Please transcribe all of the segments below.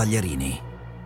Pagliarini.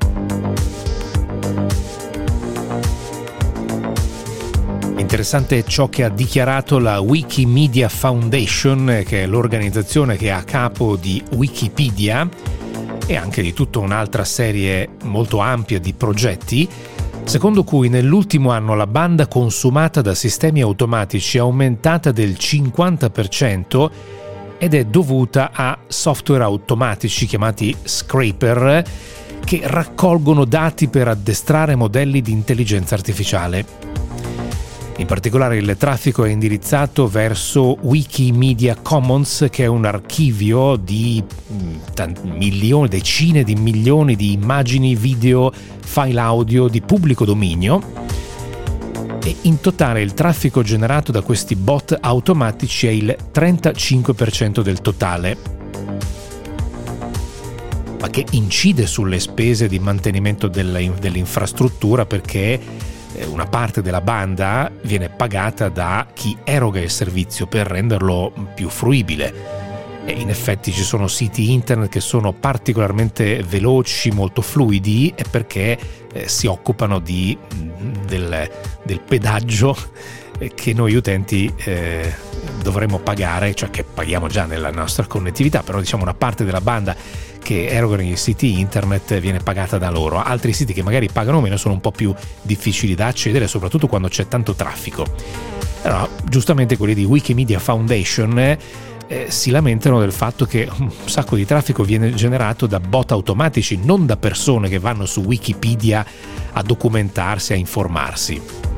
Interessante ciò che ha dichiarato la Wikimedia Foundation, che è l'organizzazione che è a capo di Wikipedia e anche di tutta un'altra serie molto ampia di progetti, secondo cui nell'ultimo anno la banda consumata da sistemi automatici è aumentata del 50% ed è dovuta a software automatici chiamati scraper che raccolgono dati per addestrare modelli di intelligenza artificiale. In particolare il traffico è indirizzato verso Wikimedia Commons, che è un archivio di decine di milioni di immagini, video, file audio di pubblico dominio, e in totale il traffico generato da questi bot automatici è il 35% del totale, ma che incide sulle spese di mantenimento dell'infrastruttura, perché una parte della banda viene pagata da chi eroga il servizio per renderlo più fruibile. E in effetti ci sono siti internet che sono particolarmente veloci, molto fluidi, e perché si occupano del pedaggio che noi utenti dovremmo pagare, cioè che paghiamo già nella nostra connettività, però diciamo una parte della banda che erogano i siti internet viene pagata da loro. Altri siti che magari pagano meno sono un po' più difficili da accedere, soprattutto quando c'è tanto traffico. Però giustamente quelli di Wikimedia Foundation si lamentano del fatto che un sacco di traffico viene generato da bot automatici, non da persone che vanno su Wikipedia a documentarsi, a informarsi.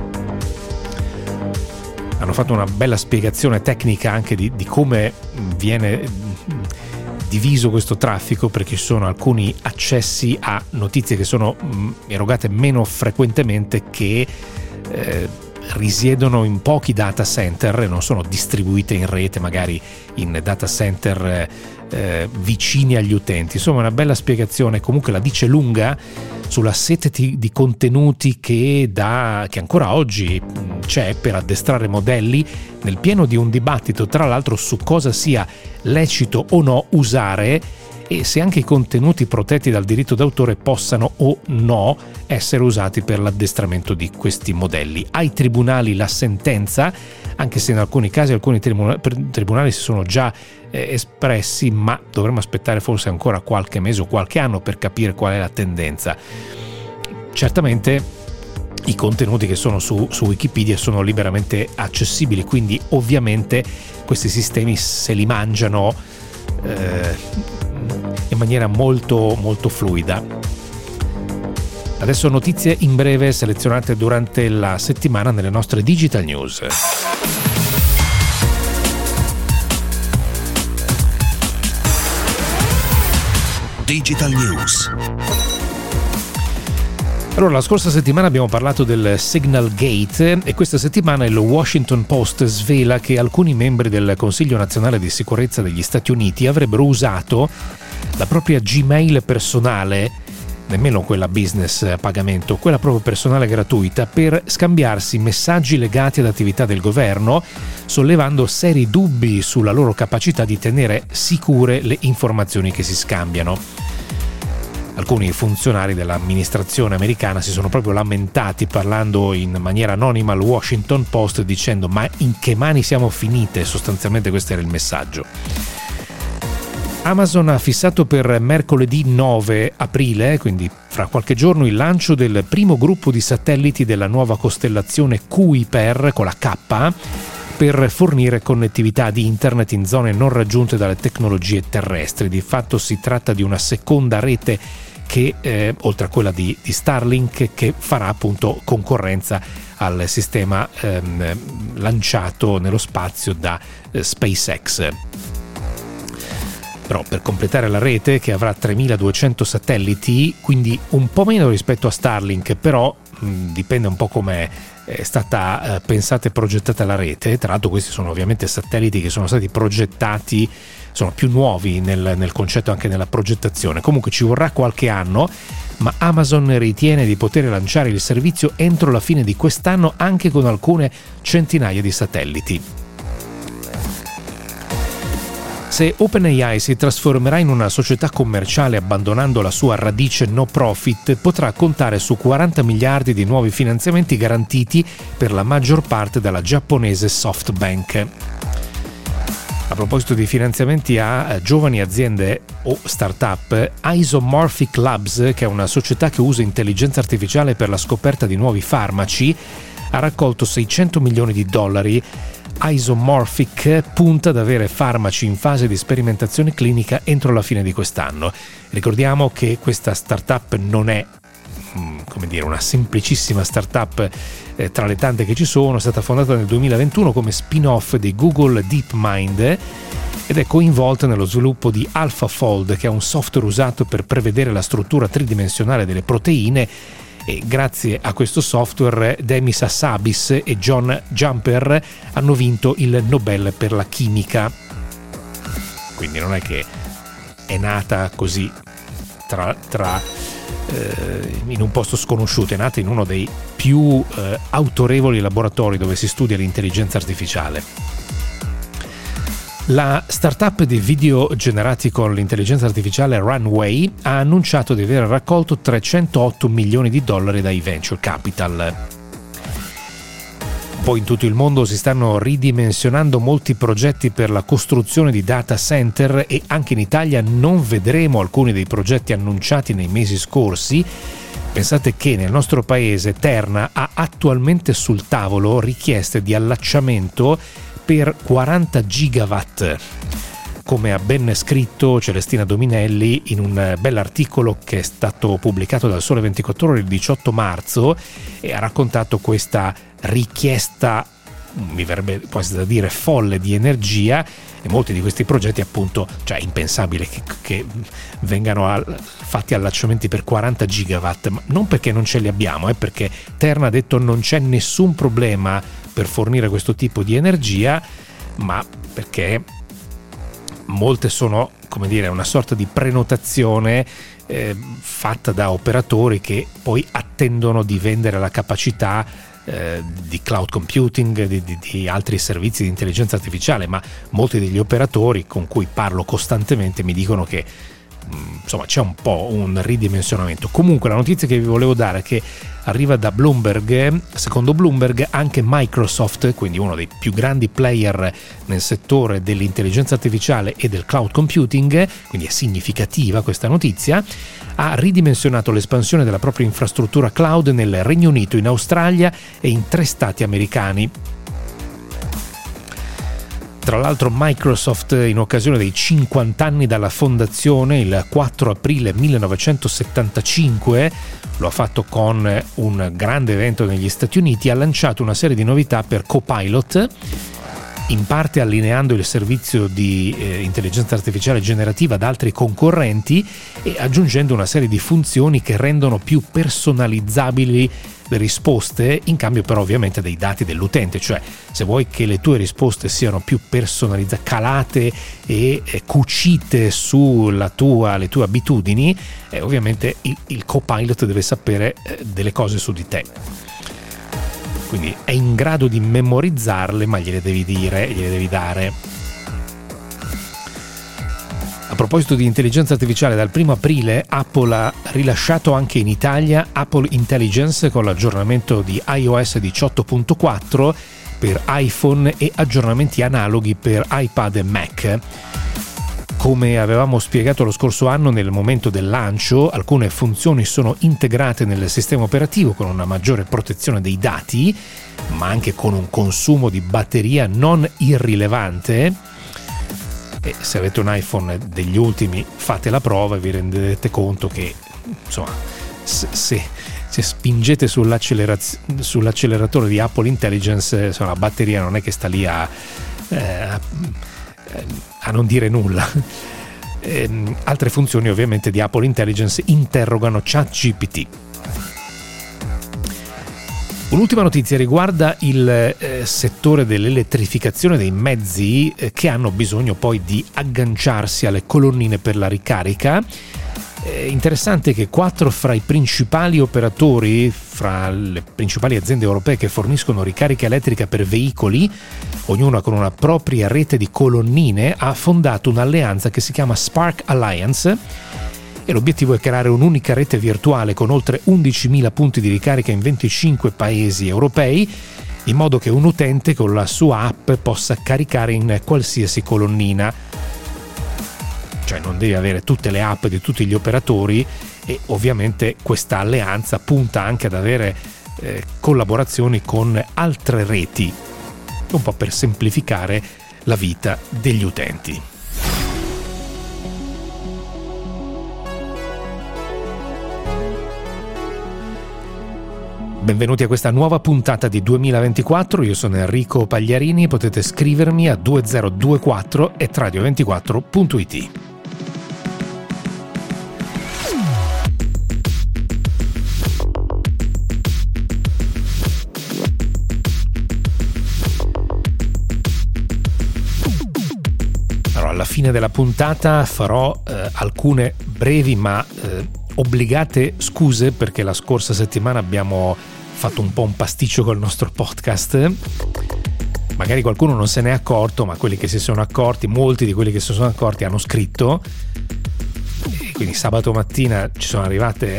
Hanno fatto una bella spiegazione tecnica anche di come viene diviso questo traffico, perché ci sono alcuni accessi a notizie che sono erogate meno frequentemente, che risiedono in pochi data center e non sono distribuite in rete, magari in data center vicini agli utenti. Insomma, una bella spiegazione, comunque la dice lunga sulla sete di contenuti che ancora oggi c'è per addestrare modelli, nel pieno di un dibattito tra l'altro su cosa sia lecito o no usare, e se anche i contenuti protetti dal diritto d'autore possano o no essere usati per l'addestramento di questi modelli. Ai tribunali la sentenza, anche se in alcuni casi alcuni tribunali si sono già espressi, ma dovremmo aspettare forse ancora qualche mese o qualche anno per capire qual è la tendenza. Certamente i contenuti che sono su Wikipedia sono liberamente accessibili, quindi ovviamente questi sistemi se li mangiano in maniera molto molto fluida. Adesso notizie in breve selezionate durante la settimana nelle nostre Digital News. Digital News. Allora, la scorsa settimana abbiamo parlato del Signal Gate e questa settimana il Washington Post svela che alcuni membri del Consiglio Nazionale di Sicurezza degli Stati Uniti avrebbero usato la propria Gmail personale, nemmeno quella business a pagamento, quella proprio personale gratuita, per scambiarsi messaggi legati ad attività del governo, sollevando seri dubbi sulla loro capacità di tenere sicure le informazioni che si scambiano. Alcuni funzionari dell'amministrazione americana si sono proprio lamentati, parlando in maniera anonima al Washington Post, dicendo: ma in che mani siamo finite? Sostanzialmente questo era il messaggio. Amazon ha fissato per mercoledì 9 aprile, quindi fra qualche giorno, il lancio del primo gruppo di satelliti della nuova costellazione Kuiper con la K, per fornire connettività di internet in zone non raggiunte dalle tecnologie terrestri. Di fatto si tratta di una seconda rete che, oltre a quella di Starlink, che farà appunto concorrenza al sistema lanciato nello spazio da SpaceX. Però per completare la rete, che avrà 3.200 satelliti, quindi un po' meno rispetto a Starlink, però dipende un po' come è stata pensata e progettata la rete. Tra l'altro questi sono ovviamente satelliti che sono stati progettati, sono più nuovi nel concetto, anche nella progettazione. Comunque ci vorrà qualche anno, ma Amazon ritiene di poter lanciare il servizio entro la fine di quest'anno, anche con alcune centinaia di satelliti. Se OpenAI si trasformerà in una società commerciale abbandonando la sua radice no profit, potrà contare su 40 miliardi di nuovi finanziamenti garantiti per la maggior parte dalla giapponese SoftBank. A proposito di finanziamenti a giovani aziende o start-up, Isomorphic Labs, che è una società che usa intelligenza artificiale per la scoperta di nuovi farmaci, ha raccolto $600 milioni. Isomorphic punta ad avere farmaci in fase di sperimentazione clinica entro la fine di quest'anno. Ricordiamo che questa startup non è una semplicissima startup tra le tante che ci sono. È stata fondata nel 2021 come spin-off di Google DeepMind ed è coinvolta nello sviluppo di AlphaFold, che è un software usato per prevedere la struttura tridimensionale delle proteine. E grazie a questo software Demis Hassabis e John Jumper hanno vinto il Nobel per la chimica. Quindi non è che è nata così in un posto sconosciuto, è nata in uno dei più autorevoli laboratori dove si studia l'intelligenza artificiale. La startup di video generati con l'intelligenza artificiale Runway ha annunciato di aver raccolto $308 milioni dai venture capital. Poi in tutto il mondo si stanno ridimensionando molti progetti per la costruzione di data center e anche in Italia non vedremo alcuni dei progetti annunciati nei mesi scorsi. Pensate che nel nostro paese Terna ha attualmente sul tavolo richieste di allacciamento per 40 gigawatt, come ha ben scritto Celestina Dominelli in un bell'articolo che è stato pubblicato dal Sole 24 Ore il 18 marzo e ha raccontato questa richiesta, mi verrebbe quasi da dire folle, di energia, e molti di questi progetti appunto, cioè è impensabile che vengano fatti allacciamenti per 40 gigawatt, ma non perché non ce li abbiamo, perché Terna ha detto non c'è nessun problema per fornire questo tipo di energia, ma perché molte sono, una sorta di prenotazione fatta da operatori che poi attendono di vendere la capacità di cloud computing, di altri servizi di intelligenza artificiale, ma molti degli operatori con cui parlo costantemente mi dicono che c'è un po' un ridimensionamento. Comunque la notizia che vi volevo dare è che arriva da Bloomberg. Secondo Bloomberg anche Microsoft, quindi uno dei più grandi player nel settore dell'intelligenza artificiale e del cloud computing, quindi è significativa questa notizia, ha ridimensionato l'espansione della propria infrastruttura cloud nel Regno Unito, in Australia e in 3 stati americani. Tra l'altro Microsoft, in occasione dei 50 anni dalla fondazione, il 4 aprile 1975, lo ha fatto con un grande evento negli Stati Uniti, ha lanciato una serie di novità per Copilot, in parte allineando il servizio di intelligenza artificiale generativa ad altri concorrenti e aggiungendo una serie di funzioni che rendono più personalizzabili le risposte, in cambio però ovviamente dei dati dell'utente. Cioè, se vuoi che le tue risposte siano più personalizzate, calate e cucite sulle tue abitudini, ovviamente il Copilot deve sapere delle cose su di te. Quindi è in grado di memorizzarle, ma gliele devi dare. A proposito di intelligenza artificiale, dal 1 aprile Apple ha rilasciato anche in Italia Apple Intelligence con l'aggiornamento di iOS 18.4 per iPhone e aggiornamenti analoghi per iPad e Mac. Come avevamo spiegato lo scorso anno nel momento del lancio, alcune funzioni sono integrate nel sistema operativo con una maggiore protezione dei dati, ma anche con un consumo di batteria non irrilevante. E se avete un iPhone degli ultimi, fate la prova e vi rendete conto che se spingete sull'acceleratore di Apple Intelligence, la batteria non è che sta lì a non dire nulla. Altre funzioni ovviamente di Apple Intelligence interrogano ChatGPT. Un'ultima notizia riguarda il settore dell'elettrificazione dei mezzi che hanno bisogno poi di agganciarsi alle colonnine per la ricarica. Interessante che 4 fra i principali operatori fra le principali aziende europee che forniscono ricarica elettrica per veicoli, ognuna con una propria rete di colonnine, ha fondato un'alleanza che si chiama Spark Alliance, e l'obiettivo è creare un'unica rete virtuale con oltre 11.000 punti di ricarica in 25 paesi europei, in modo che un utente con la sua app possa caricare in qualsiasi colonnina. Cioè non devi avere tutte le app di tutti gli operatori, e ovviamente questa alleanza punta anche ad avere collaborazioni con altre reti, un po' per semplificare la vita degli utenti. Benvenuti a questa nuova puntata di 2024, io sono Enrico Pagliarini, potete scrivermi a 2024@radio24.it. Allora, alla fine della puntata farò alcune brevi ma obbligate scuse, perché la scorsa settimana abbiamo fatto un po' un pasticcio col nostro podcast. Magari qualcuno non se n'è accorto, ma quelli che si sono accorti, molti di quelli che si sono accorti hanno scritto, e quindi sabato mattina ci sono arrivate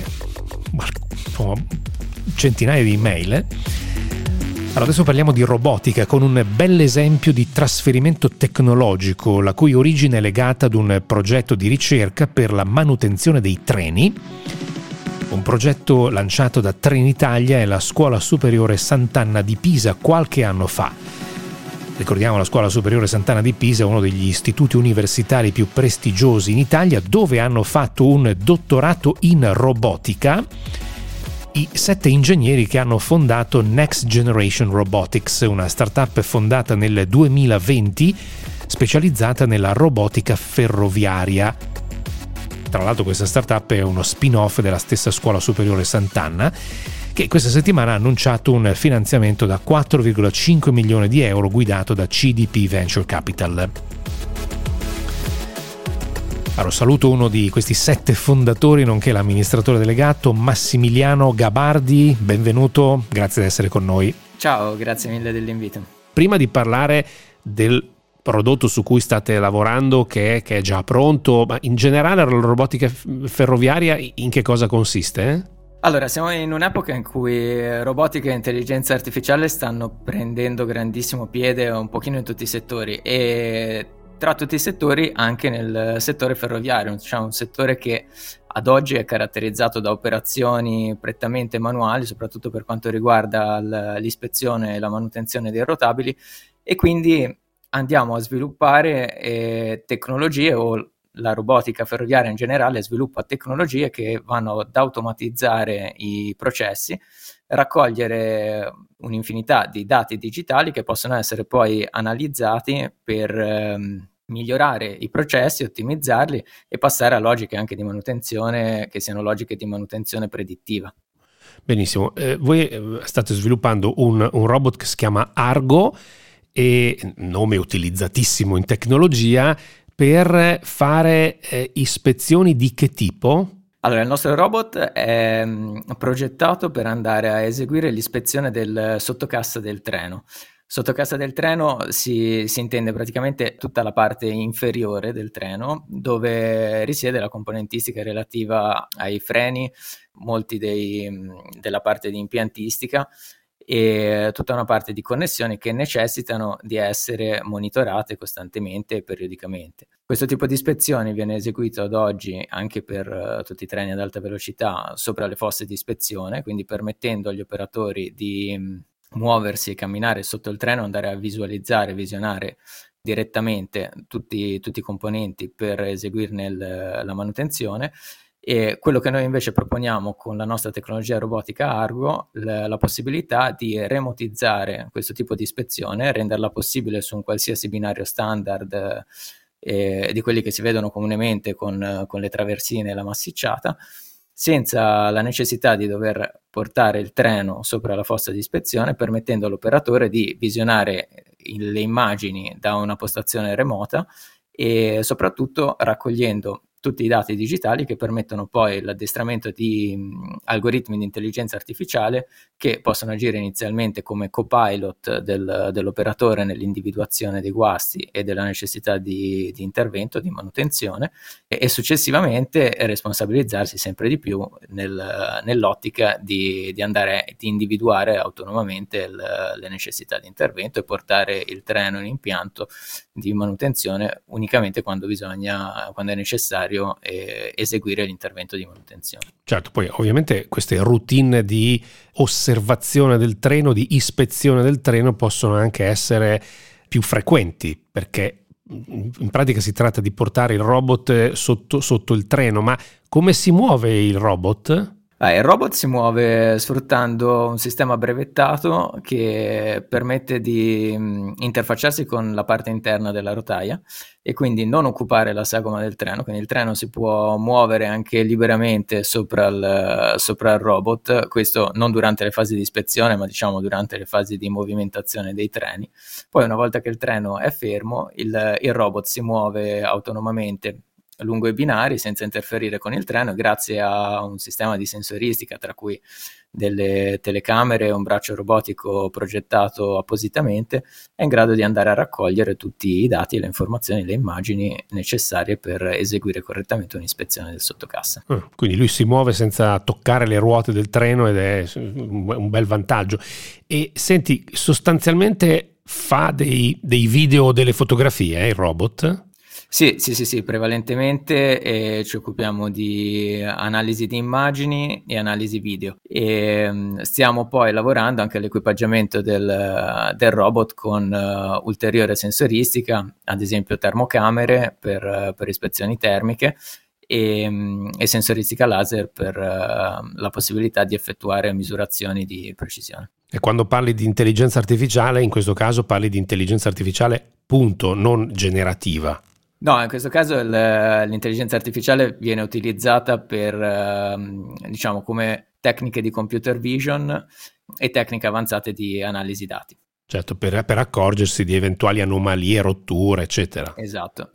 centinaia di email. Allora, adesso parliamo di robotica con un bel esempio di trasferimento tecnologico, la cui origine è legata ad un progetto di ricerca per la manutenzione dei treni, un progetto lanciato da Trenitalia e la Scuola Superiore Sant'Anna di Pisa qualche anno fa. Ricordiamo, la Scuola Superiore Sant'Anna di Pisa è uno degli istituti universitari più prestigiosi in Italia, dove hanno fatto un dottorato in robotica i 7 ingegneri che hanno fondato Next Generation Robotics, una startup fondata nel 2020 specializzata nella robotica ferroviaria. Tra l'altro questa startup è uno spin-off della stessa Scuola Superiore Sant'Anna, che questa settimana ha annunciato un finanziamento da 4,5 milioni di euro guidato da CDP Venture Capital. Allora, saluto uno di questi 7 fondatori, nonché l'amministratore delegato, Massimiliano Gabardi. Benvenuto, grazie di essere con noi. Ciao, grazie mille dell'invito. Prima di parlare del prodotto su cui state lavorando, che è già pronto, ma in generale la robotica ferroviaria in che cosa consiste? Allora, siamo in un'epoca in cui robotica e intelligenza artificiale stanno prendendo grandissimo piede un pochino in tutti i settori, e tra tutti i settori anche nel settore ferroviario, diciamo un settore che ad oggi è caratterizzato da operazioni prettamente manuali, soprattutto per quanto riguarda l'ispezione e la manutenzione dei rotabili, e quindi andiamo a sviluppare tecnologie, o la robotica ferroviaria in generale sviluppa tecnologie che vanno ad automatizzare i processi, raccogliere un'infinità di dati digitali che possono essere poi analizzati per migliorare i processi, ottimizzarli e passare a logiche anche di manutenzione che siano logiche di manutenzione predittiva. Benissimo, voi state sviluppando un robot che si chiama Argo, e nome utilizzatissimo in tecnologia, per fare ispezioni di che tipo? Allora, il nostro robot è progettato per andare a eseguire l'ispezione del sottocassa del treno. Sottocassa del treno si intende praticamente tutta la parte inferiore del treno, dove risiede la componentistica relativa ai freni, molti della parte di impiantistica e tutta una parte di connessioni che necessitano di essere monitorate costantemente e periodicamente. Questo tipo di ispezione viene eseguito ad oggi anche per tutti i treni ad alta velocità sopra le fosse di ispezione, quindi permettendo agli operatori di muoversi e camminare sotto il treno, andare a visualizzare, visionare direttamente tutti i componenti per eseguirne la manutenzione. E quello che noi invece proponiamo con la nostra tecnologia robotica Argo, la possibilità di remotizzare questo tipo di ispezione, renderla possibile su un qualsiasi binario standard di quelli che si vedono comunemente con le traversine e la massicciata, senza la necessità di dover portare il treno sopra la fossa di ispezione, permettendo all'operatore di visionare le immagini da una postazione remota e soprattutto raccogliendo tutti i dati digitali che permettono poi l'addestramento di algoritmi di intelligenza artificiale che possono agire inizialmente come copilot dell'operatore nell'individuazione dei guasti e della necessità di intervento, di manutenzione, e successivamente responsabilizzarsi sempre di più nell'ottica di individuare autonomamente le necessità di intervento e portare il treno in impianto di manutenzione unicamente quando è necessario eseguire l'intervento di manutenzione. Certo, poi ovviamente queste routine di osservazione del treno, di ispezione del treno possono anche essere più frequenti, perché in pratica si tratta di portare il robot sotto il treno, ma come si muove il robot? Il robot si muove sfruttando un sistema brevettato che permette di interfacciarsi con la parte interna della rotaia e quindi non occupare la sagoma del treno, quindi il treno si può muovere anche liberamente sopra il robot, questo non durante le fasi di ispezione, ma diciamo durante le fasi di movimentazione dei treni. Poi una volta che il treno è fermo, il robot si muove autonomamente lungo i binari senza interferire con il treno, grazie a un sistema di sensoristica tra cui delle telecamere e un braccio robotico progettato appositamente, è in grado di andare a raccogliere tutti i dati, le informazioni, le immagini necessarie per eseguire correttamente un'ispezione del sottocassa. Quindi lui si muove senza toccare le ruote del treno ed è un bel vantaggio. E senti, sostanzialmente fa dei video o delle fotografie, il robot? Sì, prevalentemente ci occupiamo di analisi di immagini e analisi video e stiamo poi lavorando anche all'equipaggiamento del robot con ulteriore sensoristica, ad esempio termocamere per ispezioni termiche e sensoristica laser per la possibilità di effettuare misurazioni di precisione. E quando parli di intelligenza artificiale, in questo caso parli di intelligenza artificiale punto, non generativa. No, in questo caso l'intelligenza artificiale viene utilizzata per, diciamo, come tecniche di computer vision e tecniche avanzate di analisi dati. Certo, per accorgersi di eventuali anomalie, rotture, eccetera. Esatto.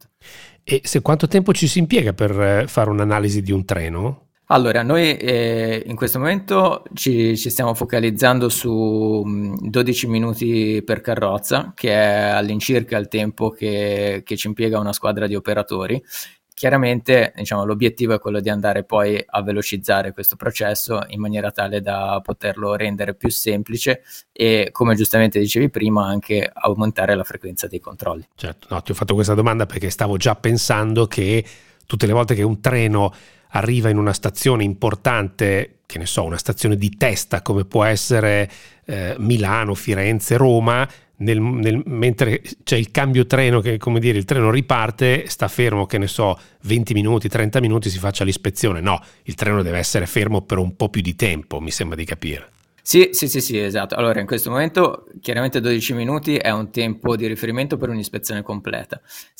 E quanto tempo ci si impiega per fare un'analisi di un treno? Allora, noi in questo momento ci stiamo focalizzando su 12 minuti per carrozza, che è all'incirca il tempo che ci impiega una squadra di operatori. Chiaramente, diciamo, l'obiettivo è quello di andare poi a velocizzare questo processo in maniera tale da poterlo rendere più semplice e, come giustamente dicevi prima, anche aumentare la frequenza dei controlli. Certo, no, ti ho fatto questa domanda perché stavo già pensando che tutte le volte che un treno arriva in una stazione importante, che ne so, una stazione di testa come può essere Milano, Firenze, Roma, mentre c'è il cambio treno, che come dire il treno riparte, sta fermo, che ne so, 20 minuti, 30 minuti, si faccia l'ispezione. No, il treno deve essere fermo per un po' più di tempo, mi sembra di capire. Sì, esatto. Allora, in questo momento chiaramente 12 minuti è un tempo di riferimento per un'ispezione completa.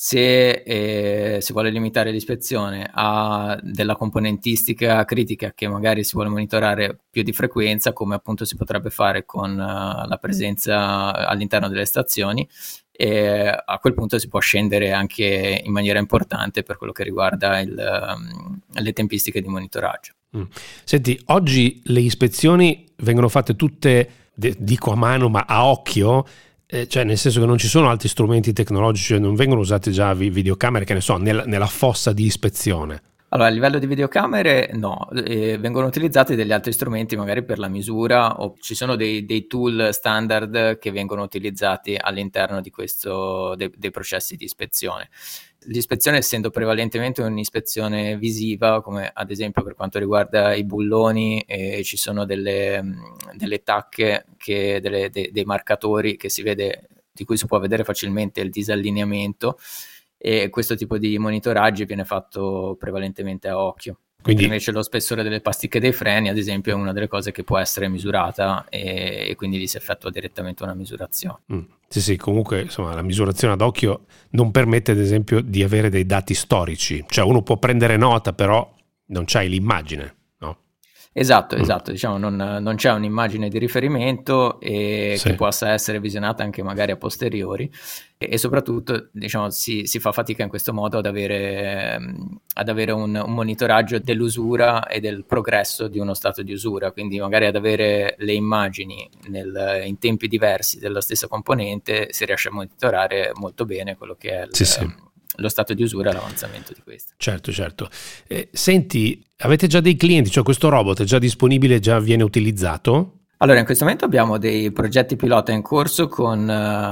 Se si vuole limitare l'ispezione a della componentistica critica che magari si vuole monitorare più di frequenza, come appunto si potrebbe fare con la presenza all'interno delle stazioni, e a quel punto si può scendere anche in maniera importante per quello che riguarda le tempistiche di monitoraggio. Senti, oggi le ispezioni vengono fatte tutte, dico a mano, ma a occhio, cioè nel senso che non ci sono altri strumenti tecnologici, non vengono usate già videocamere, che ne so, nella fossa di ispezione. Allora, a livello di videocamere no, vengono utilizzati degli altri strumenti magari per la misura, o ci sono dei tool standard che vengono utilizzati all'interno di dei processi di ispezione. L'ispezione, essendo prevalentemente un'ispezione visiva, come ad esempio per quanto riguarda i bulloni, ci sono delle tacche, dei marcatori che si vede, di cui si può vedere facilmente il disallineamento, e questo tipo di monitoraggio viene fatto prevalentemente a occhio. Quindi invece lo spessore delle pasticche dei freni, ad esempio, è una delle cose che può essere misurata e quindi lì si effettua direttamente una misurazione. Sì, comunque insomma la misurazione ad occhio non permette ad esempio di avere dei dati storici, cioè uno può prendere nota però non c'hai l'immagine, no? Esatto, diciamo non c'è un'immagine di riferimento e Sì. che possa essere visionata anche magari a posteriori e soprattutto diciamo si fa fatica in questo modo ad avere un monitoraggio dell'usura e del progresso di uno stato di usura, quindi magari ad avere le immagini in tempi diversi della stessa componente si riesce a monitorare molto bene quello che è lo stato di usura e l'avanzamento di questo. Certo. Senti, avete già dei clienti? Cioè questo robot è già disponibile, già viene utilizzato? Allora, in questo momento abbiamo dei progetti pilota in corso con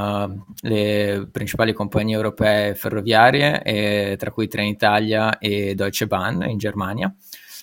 le principali compagnie europee ferroviarie, tra cui Trenitalia e Deutsche Bahn in Germania.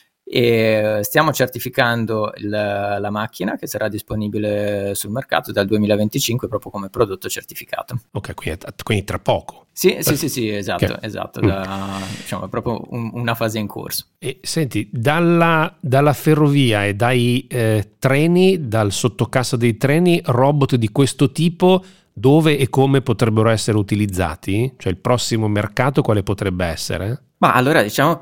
E stiamo certificando la macchina che sarà disponibile sul mercato dal 2025 proprio come prodotto certificato. Ok, quindi tra poco. Sì, esatto, diciamo, è proprio una fase in corso. E senti, dalla ferrovia e dai treni, dal sottocassa dei treni, robot di questo tipo dove e come potrebbero essere utilizzati? Cioè il prossimo mercato quale potrebbe essere? Ma allora diciamo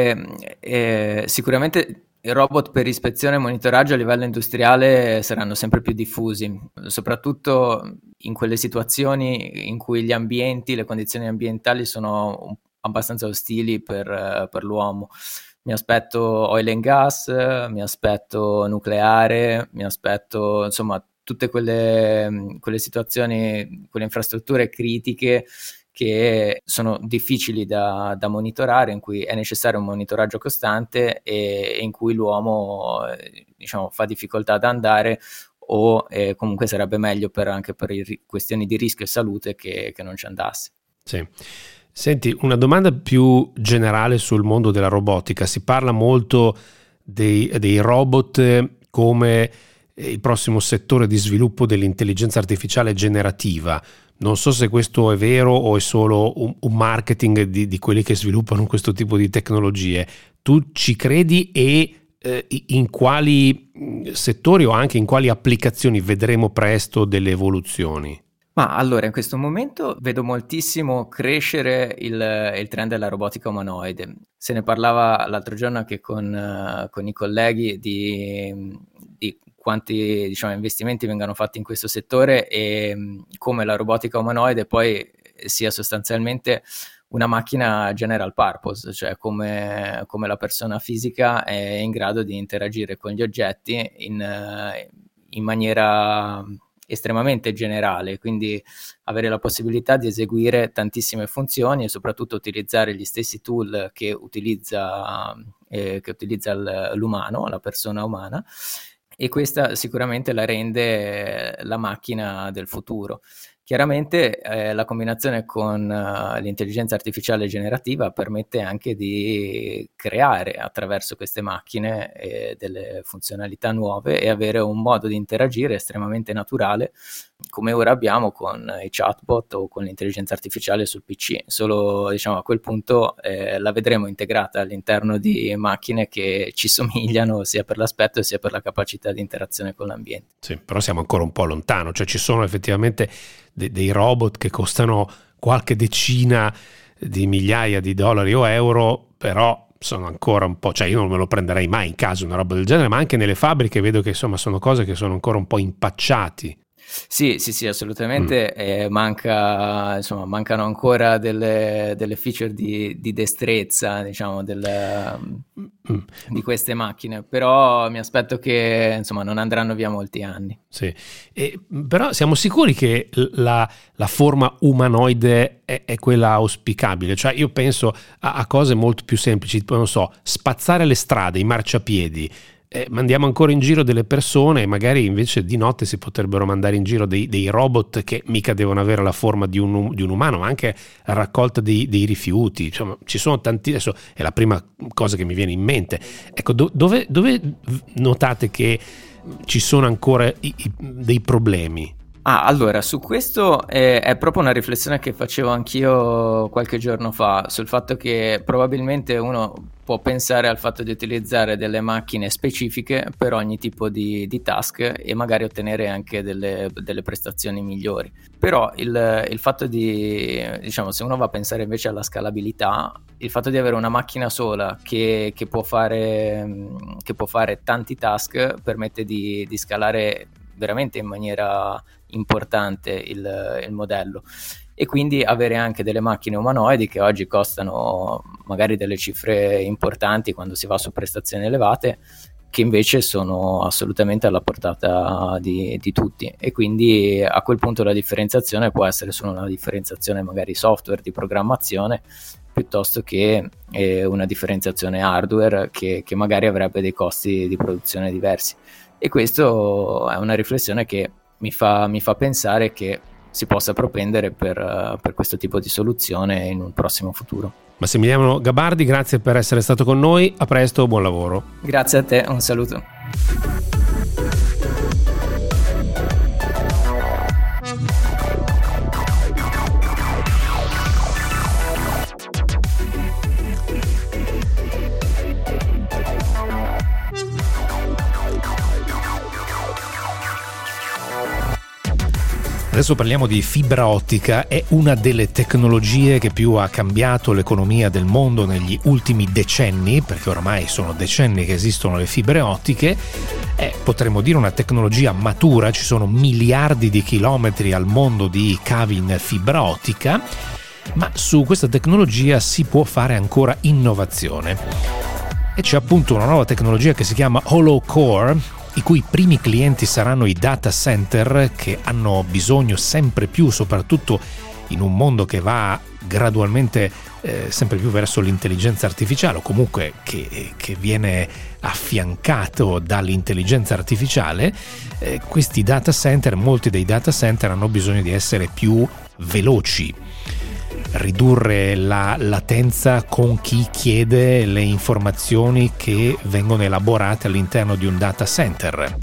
che sicuramente i robot per ispezione e monitoraggio a livello industriale saranno sempre più diffusi, soprattutto in quelle situazioni in cui gli ambienti, le condizioni ambientali sono abbastanza ostili per l'uomo. Mi aspetto oil and gas, mi aspetto nucleare, mi aspetto insomma tutte quelle situazioni, quelle infrastrutture critiche che sono difficili da monitorare, in cui è necessario un monitoraggio costante e in cui l'uomo diciamo, fa difficoltà ad andare o comunque sarebbe meglio anche per questioni di rischio e salute che non ci andasse. Sì. Senti, una domanda più generale sul mondo della robotica. Si parla molto dei robot come il prossimo settore di sviluppo dell'intelligenza artificiale generativa. Non so se questo è vero o è solo un marketing di quelli che sviluppano questo tipo di tecnologie. Tu ci credi e in quali settori o anche in quali applicazioni vedremo presto delle evoluzioni? Ma allora, in questo momento vedo moltissimo crescere il trend della robotica umanoide. Se ne parlava l'altro giorno anche con i colleghi di quanti diciamo, investimenti vengano fatti in questo settore e come la robotica umanoide poi sia sostanzialmente una macchina general purpose, cioè come la persona fisica è in grado di interagire con gli oggetti in maniera estremamente generale, quindi avere la possibilità di eseguire tantissime funzioni e soprattutto utilizzare gli stessi tool che utilizza l'umano, la persona umana, e questa sicuramente la rende la macchina del futuro. Chiaramente la combinazione con l'intelligenza artificiale generativa permette anche di creare attraverso queste macchine delle funzionalità nuove e avere un modo di interagire estremamente naturale come ora abbiamo con i chatbot o con l'intelligenza artificiale sul PC, solo diciamo a quel punto la vedremo integrata all'interno di macchine che ci somigliano sia per l'aspetto sia per la capacità di interazione con l'ambiente. Sì, però siamo ancora un po' lontano, cioè ci sono effettivamente dei robot che costano qualche decina di migliaia di dollari o euro, però sono ancora un po', cioè io non me lo prenderei mai in casa una roba del genere, ma anche nelle fabbriche vedo che insomma sono cose che sono ancora un po' impacciati. Sì, assolutamente. Mancano ancora delle feature di destrezza, diciamo, di queste macchine, però mi aspetto che insomma non andranno via molti anni. Sì, però siamo sicuri che la forma umanoide è quella auspicabile? Cioè io penso a cose molto più semplici, tipo, non so, spazzare le strade, i marciapiedi. Mandiamo ancora in giro delle persone e magari invece di notte si potrebbero mandare in giro dei robot che mica devono avere la forma di un umano, ma anche la raccolta dei rifiuti. Insomma, ci sono tanti, adesso è la prima cosa che mi viene in mente. Ecco, dove notate che ci sono ancora dei problemi? Allora, su questo è proprio una riflessione che facevo anch'io qualche giorno fa, sul fatto che probabilmente uno può pensare al fatto di utilizzare delle macchine specifiche per ogni tipo di task e magari ottenere anche delle prestazioni migliori. Però il fatto diciamo, se uno va a pensare invece alla scalabilità, il fatto di avere una macchina sola che può fare tanti task permette di scalare veramente in maniera importante il modello, e quindi avere anche delle macchine umanoidi che oggi costano magari delle cifre importanti quando si va su prestazioni elevate, che invece sono assolutamente alla portata di tutti, e quindi a quel punto la differenziazione può essere solo una differenziazione magari software di programmazione, piuttosto che una differenziazione hardware che magari avrebbe dei costi di produzione diversi. E questo è una riflessione che mi fa pensare che si possa propendere per questo tipo di soluzione in un prossimo futuro. Massimiliano Gabardi, grazie per essere stato con noi, a presto, buon lavoro. Grazie a te, un saluto. Adesso parliamo di fibra ottica, è una delle tecnologie che più ha cambiato l'economia del mondo negli ultimi decenni, perché oramai sono decenni che esistono le fibre ottiche. È, potremmo dire, una tecnologia matura, ci sono miliardi di chilometri al mondo di cavi in fibra ottica, ma su questa tecnologia si può fare ancora innovazione. E c'è appunto una nuova tecnologia che si chiama Hollow Core, i cui primi clienti saranno i data center, che hanno bisogno sempre più, soprattutto in un mondo che va gradualmente sempre più verso l'intelligenza artificiale, o comunque che viene affiancato dall'intelligenza artificiale. Questi data center, molti dei data center hanno bisogno di essere più veloci, ridurre la latenza con chi chiede le informazioni che vengono elaborate all'interno di un data center.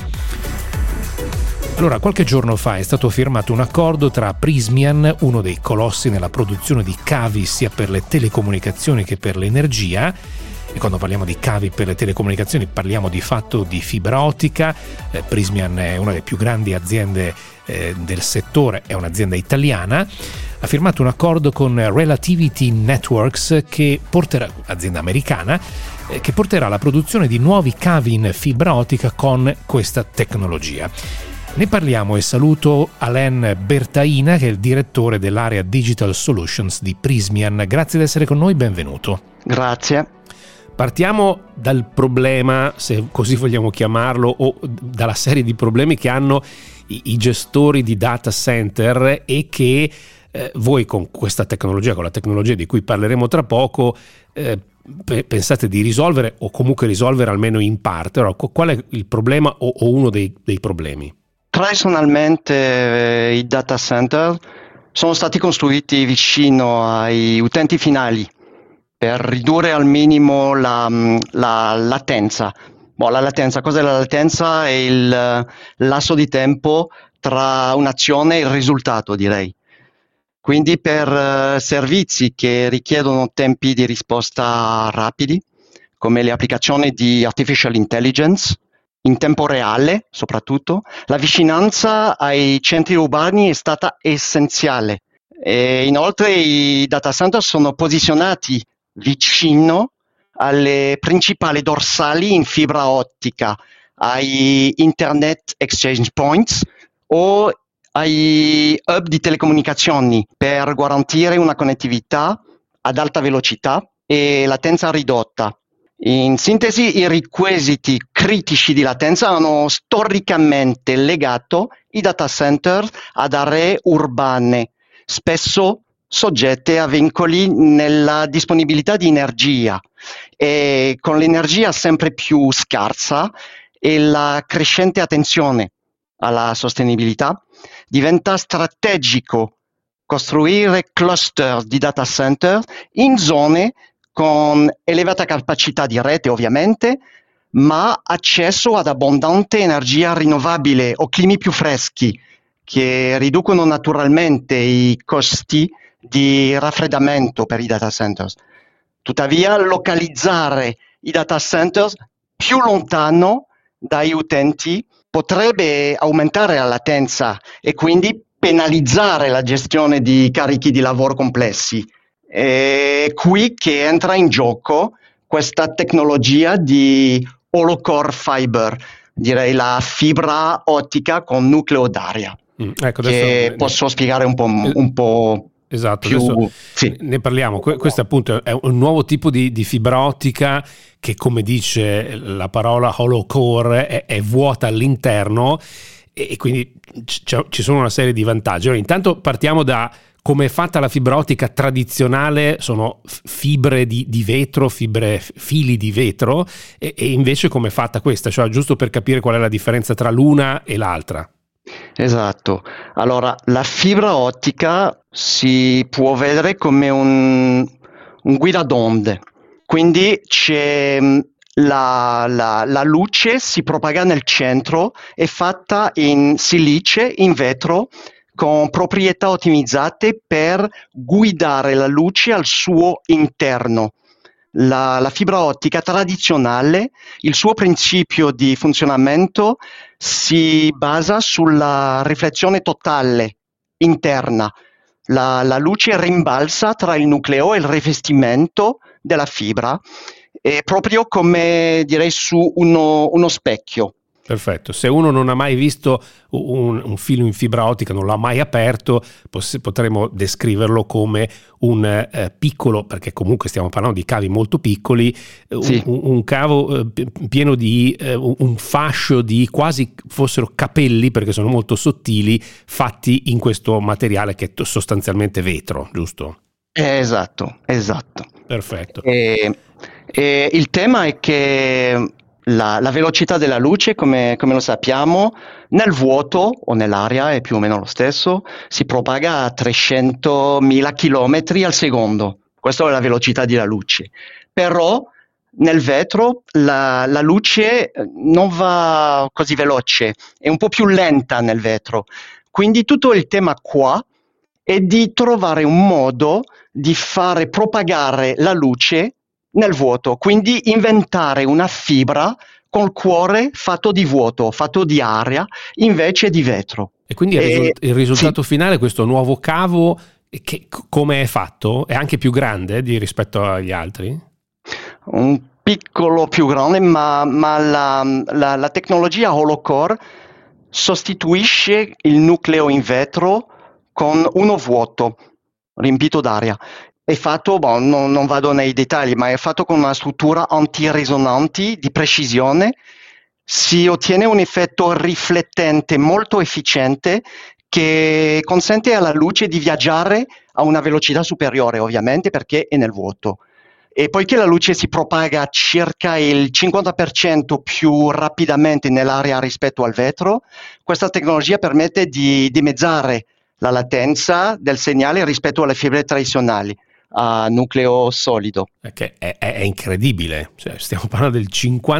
Allora, qualche giorno fa è stato firmato un accordo tra Prysmian, uno dei colossi nella produzione di cavi sia per le telecomunicazioni che per l'energia. E quando parliamo di cavi per le telecomunicazioni parliamo di fatto di fibra ottica. Prysmian è una delle più grandi aziende del settore, è un'azienda italiana. Ha firmato un accordo con Relativity Networks, che porterà, azienda americana, che porterà alla produzione di nuovi cavi in fibra ottica con questa tecnologia. Ne parliamo e saluto Alain Bertaina, che è il direttore dell'area Digital Solutions di Prysmian. Grazie di essere con noi, benvenuto. Grazie. Partiamo dal problema, se così vogliamo chiamarlo, o dalla serie di problemi che hanno i gestori di data center e che voi con questa tecnologia, con la tecnologia di cui parleremo tra poco, pensate di risolvere, o comunque risolvere almeno in parte. Allora, qual è il problema o uno dei problemi? Tradizionalmente i data center sono stati costruiti vicino ai utenti finali per ridurre al minimo la latenza. La latenza, cos'è la latenza? È il lasso di tempo tra un'azione e il risultato, direi. Quindi per servizi che richiedono tempi di risposta rapidi, come le applicazioni di artificial intelligence, in tempo reale soprattutto, la vicinanza ai centri urbani è stata essenziale. E inoltre i data center sono posizionati vicino alle principali dorsali in fibra ottica, ai Internet Exchange Points o ai hub di telecomunicazioni per garantire una connettività ad alta velocità e latenza ridotta. In sintesi, i requisiti critici di latenza hanno storicamente legato i data center ad aree urbane, spesso soggette a vincoli nella disponibilità di energia, e con l'energia sempre più scarsa e la crescente attenzione alla sostenibilità, diventa strategico costruire cluster di data center in zone con elevata capacità di rete, ovviamente, ma accesso ad abbondante energia rinnovabile o climi più freschi, che riducono naturalmente i costi di raffreddamento per i data centers. Tuttavia, localizzare i data centers più lontano dai utenti potrebbe aumentare la latenza e quindi penalizzare la gestione di carichi di lavoro complessi. È qui che entra in gioco questa tecnologia di hollow core fiber, direi la fibra ottica con nucleo d'aria, ecco, che posso spiegare un po'. Esatto, più, adesso sì. Ne parliamo. Questo appunto è un nuovo tipo di fibra ottica che, come dice la parola hollow core, è vuota all'interno e quindi ci sono una serie di vantaggi. Allora, intanto partiamo da come è fatta la fibra ottica tradizionale. Sono fibre di vetro, fili di vetro, e invece come è fatta questa, cioè giusto per capire qual è la differenza tra l'una e l'altra. Esatto, allora la fibra ottica si può vedere come un guida d'onde, quindi c'è la luce si propaga nel centro, è fatta in silice, in vetro, con proprietà ottimizzate per guidare la luce al suo interno. La fibra ottica tradizionale, il suo principio di funzionamento si basa sulla riflessione totale interna. La luce rimbalza tra il nucleo e il rivestimento della fibra, è proprio come direi su uno specchio. Perfetto, se uno non ha mai visto un filo in fibra ottica, non l'ha mai aperto, potremmo descriverlo come un piccolo, perché comunque stiamo parlando di cavi molto piccoli, sì. un cavo pieno di un fascio di quasi fossero capelli, perché sono molto sottili, fatti in questo materiale che è sostanzialmente vetro, giusto? Esatto. Perfetto. E il tema è che la velocità della luce, come lo sappiamo, nel vuoto o nell'aria è più o meno lo stesso, si propaga a 300.000 km al secondo. Questa è la velocità della luce. Però nel vetro la luce non va così veloce, è un po' più lenta nel vetro. Quindi tutto il tema qua è di trovare un modo di fare propagare la luce nel vuoto, quindi inventare una fibra col cuore fatto di vuoto, fatto di aria, invece di vetro. E quindi il risultato finale, questo nuovo cavo, che come è fatto? È anche più grande rispetto agli altri? Un piccolo più grande, ma la tecnologia hollow core sostituisce il nucleo in vetro con uno vuoto riempito d'aria. È fatto, non vado nei dettagli, ma è fatto con una struttura antirisonanti di precisione. Si ottiene un effetto riflettente molto efficiente che consente alla luce di viaggiare a una velocità superiore, ovviamente, perché è nel vuoto. E poiché la luce si propaga circa il 50% più rapidamente nell'aria rispetto al vetro, questa tecnologia permette di dimezzare la latenza del segnale rispetto alle fibre tradizionali a nucleo solido. Che è incredibile, cioè, stiamo parlando del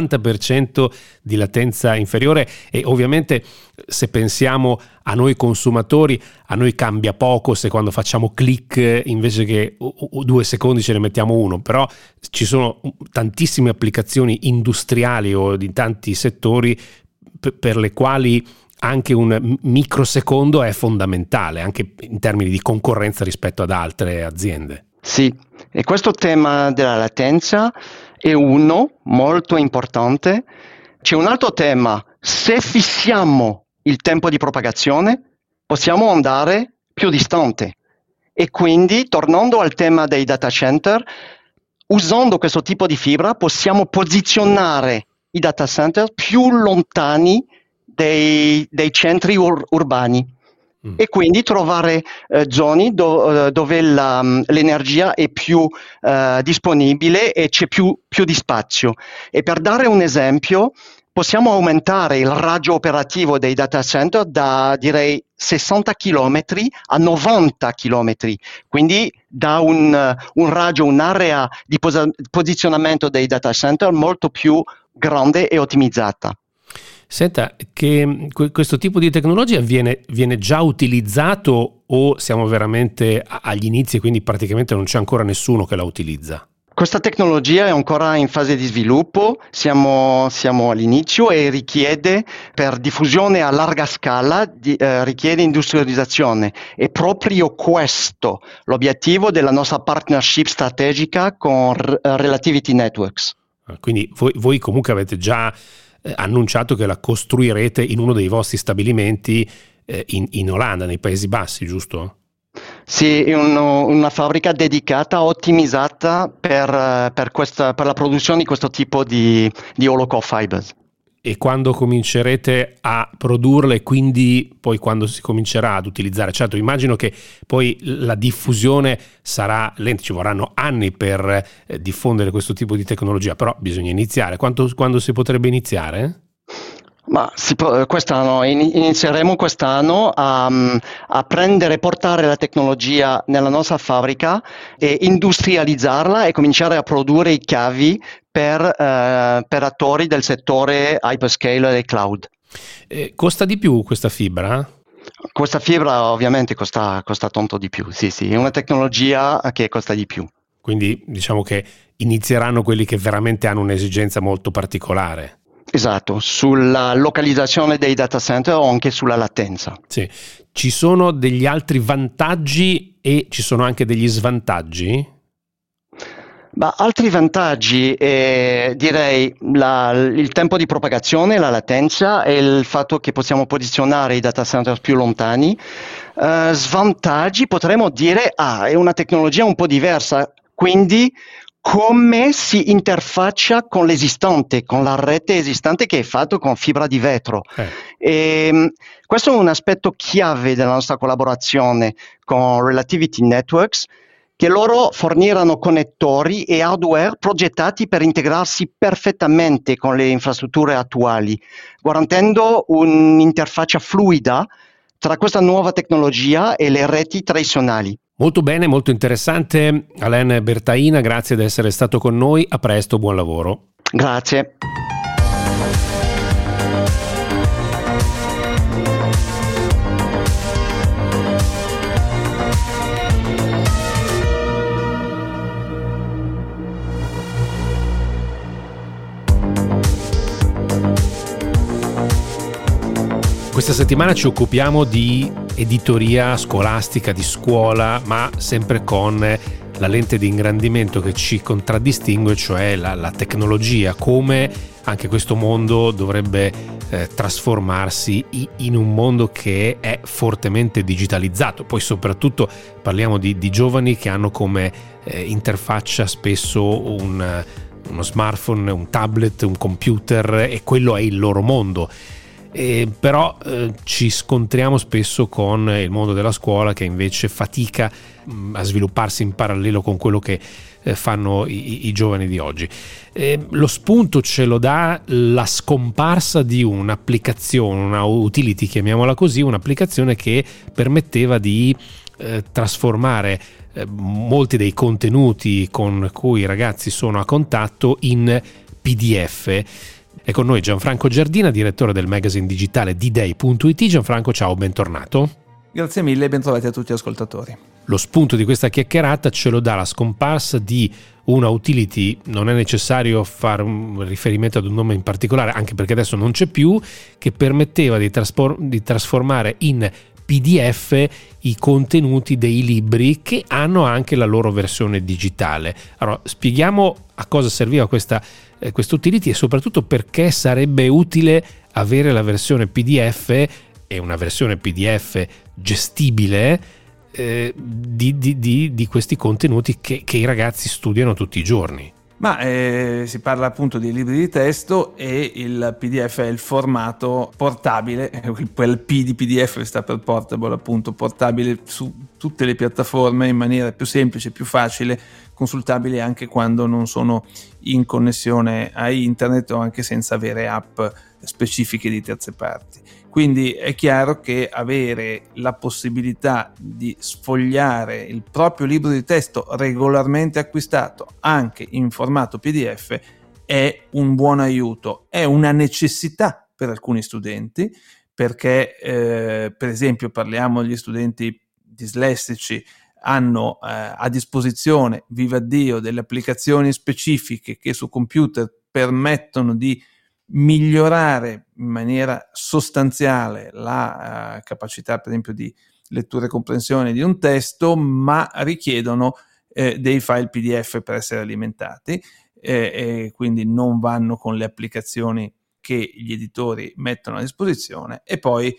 50% di latenza inferiore, e ovviamente se pensiamo a noi consumatori, a noi cambia poco se quando facciamo click invece che 2 secondi ce ne mettiamo uno, però ci sono tantissime applicazioni industriali o di tanti settori per le quali anche un microsecondo è fondamentale, anche in termini di concorrenza rispetto ad altre aziende. Sì, e questo tema della latenza è uno molto importante. C'è un altro tema: se fissiamo il tempo di propagazione possiamo andare più distante, e quindi, tornando al tema dei data center, usando questo tipo di fibra possiamo posizionare i data center più lontani dei centri urbani. E quindi trovare zone dove l'energia è più disponibile e c'è più di spazio. E per dare un esempio, possiamo aumentare il raggio operativo dei data center da, direi, 60 km a 90 km, quindi da un raggio, un'area di posizionamento dei data center molto più grande e ottimizzata. Senta, che questo tipo di tecnologia viene già utilizzato o siamo veramente agli inizi e quindi praticamente non c'è ancora nessuno che la utilizza? Questa tecnologia è ancora in fase di sviluppo, siamo all'inizio e richiede, per diffusione a larga scala, richiede industrializzazione. È proprio questo l'obiettivo della nostra partnership strategica con Relativity Networks. Quindi voi comunque avete già annunciato che la costruirete in uno dei vostri stabilimenti in Olanda, nei Paesi Bassi, giusto? Sì, è una fabbrica dedicata, ottimizzata per la produzione di questo tipo di hollow-core fibers. E quando comincerete a produrle, quindi poi quando si comincerà ad utilizzare? Certo, immagino che poi la diffusione sarà lenta, ci vorranno anni per diffondere questo tipo di tecnologia, però bisogna iniziare. Quando si potrebbe iniziare? Ma inizieremo quest'anno a portare la tecnologia nella nostra fabbrica e industrializzarla e cominciare a produrre i cavi per attori del settore hyperscaler e cloud. Costa di più questa fibra? Questa fibra ovviamente costa tanto di più, sì, è una tecnologia che costa di più. Quindi diciamo che inizieranno quelli che veramente hanno un'esigenza molto particolare. Esatto, sulla localizzazione dei data center o anche sulla latenza. Sì. Ci sono degli altri vantaggi e ci sono anche degli svantaggi? Altri vantaggi, direi il tempo di propagazione, la latenza e il fatto che possiamo posizionare i data center più lontani. Svantaggi potremmo dire, è una tecnologia un po' diversa, quindi come si interfaccia con l'esistente, con la rete esistente che è fatto con fibra di vetro. Questo è un aspetto chiave della nostra collaborazione con Relativity Networks, che loro forniranno connettori e hardware progettati per integrarsi perfettamente con le infrastrutture attuali, garantendo un'interfaccia fluida tra questa nuova tecnologia e le reti tradizionali. Molto bene, molto interessante. Alain Bertaina, grazie di essere stato con noi. A presto, buon lavoro. Grazie. Questa settimana ci occupiamo di editoria scolastica, di scuola, ma sempre con la lente di ingrandimento che ci contraddistingue, cioè la tecnologia, come anche questo mondo dovrebbe trasformarsi in un mondo che è fortemente digitalizzato. Poi soprattutto parliamo di giovani che hanno come interfaccia spesso uno smartphone, un tablet, un computer, e quello è il loro mondo. Però ci scontriamo spesso con il mondo della scuola che invece fatica a svilupparsi in parallelo con quello che fanno i giovani di oggi. Lo spunto ce lo dà la scomparsa di un'applicazione, una utility, chiamiamola così, un'applicazione che permetteva di trasformare molti dei contenuti con cui i ragazzi sono a contatto in PDF. È con noi Gianfranco Giardina, direttore del magazine digitale D-Day.it. Gianfranco, ciao, bentornato. Grazie mille e bentrovati a tutti gli ascoltatori. Lo spunto di questa chiacchierata ce lo dà la scomparsa di una utility, non è necessario fare un riferimento ad un nome in particolare, anche perché adesso non c'è più, che permetteva di trasformare in PDF i contenuti dei libri che hanno anche la loro versione digitale. Allora, spieghiamo a cosa serviva questa utility e soprattutto perché sarebbe utile avere la versione PDF e una versione PDF gestibile di questi contenuti che i ragazzi studiano tutti i giorni. Ma si parla appunto di libri di testo e il PDF è il formato portabile, quel P di PDF sta per portable, appunto portabile su tutte le piattaforme in maniera più semplice, più facile, consultabile anche quando non sono in connessione a internet o anche senza avere app specifiche di terze parti. Quindi è chiaro che avere la possibilità di sfogliare il proprio libro di testo regolarmente acquistato anche in formato PDF è un buon aiuto, è una necessità per alcuni studenti, perché per esempio parliamo degli studenti dislessici, hanno a disposizione, viva Dio, delle applicazioni specifiche che su computer permettono di migliorare in maniera sostanziale la capacità, per esempio, di lettura e comprensione di un testo, ma richiedono dei file PDF per essere alimentati, e quindi non vanno con le applicazioni che gli editori mettono a disposizione. E poi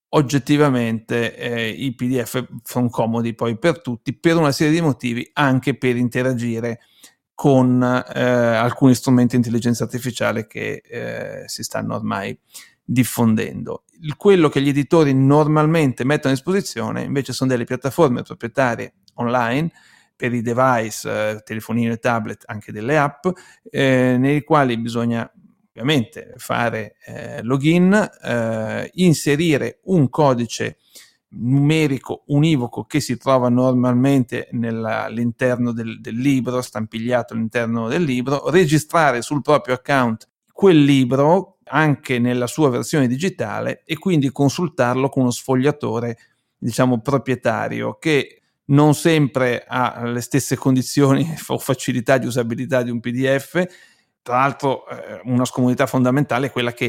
oggettivamente i PDF sono comodi poi per tutti, per una serie di motivi, anche per interagire con alcuni strumenti di intelligenza artificiale che si stanno ormai diffondendo. Quello che gli editori normalmente mettono a disposizione invece sono delle piattaforme proprietarie online per i device, telefonino e tablet, anche delle app, nei quali bisogna ovviamente fare login, inserire un codice numerico univoco che si trova normalmente all'interno del libro, stampigliato all'interno del libro, registrare sul proprio account quel libro anche nella sua versione digitale e quindi consultarlo con uno sfogliatore, diciamo, proprietario, che non sempre ha le stesse condizioni o facilità di usabilità di un PDF. Tra l'altro una scomodità fondamentale è quella che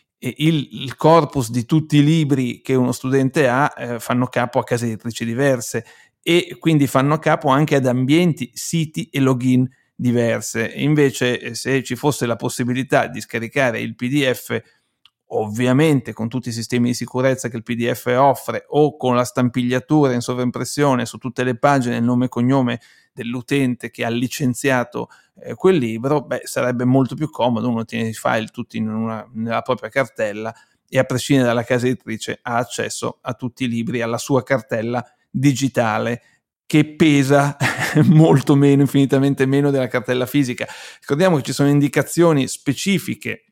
il corpus di tutti i libri che uno studente ha fanno capo a case editrici diverse e quindi fanno capo anche ad ambienti, siti e login diverse. Invece se ci fosse la possibilità di scaricare il PDF, ovviamente con tutti i sistemi di sicurezza che il PDF offre, o con la stampigliatura in sovraimpressione su tutte le pagine, il nome e cognome dell'utente che ha licenziato quel libro, sarebbe molto più comodo. Uno tiene i file tutti nella propria cartella e, a prescindere dalla casa editrice, ha accesso a tutti i libri, alla sua cartella digitale, che pesa molto meno, infinitamente meno della cartella fisica. Ricordiamo che ci sono indicazioni specifiche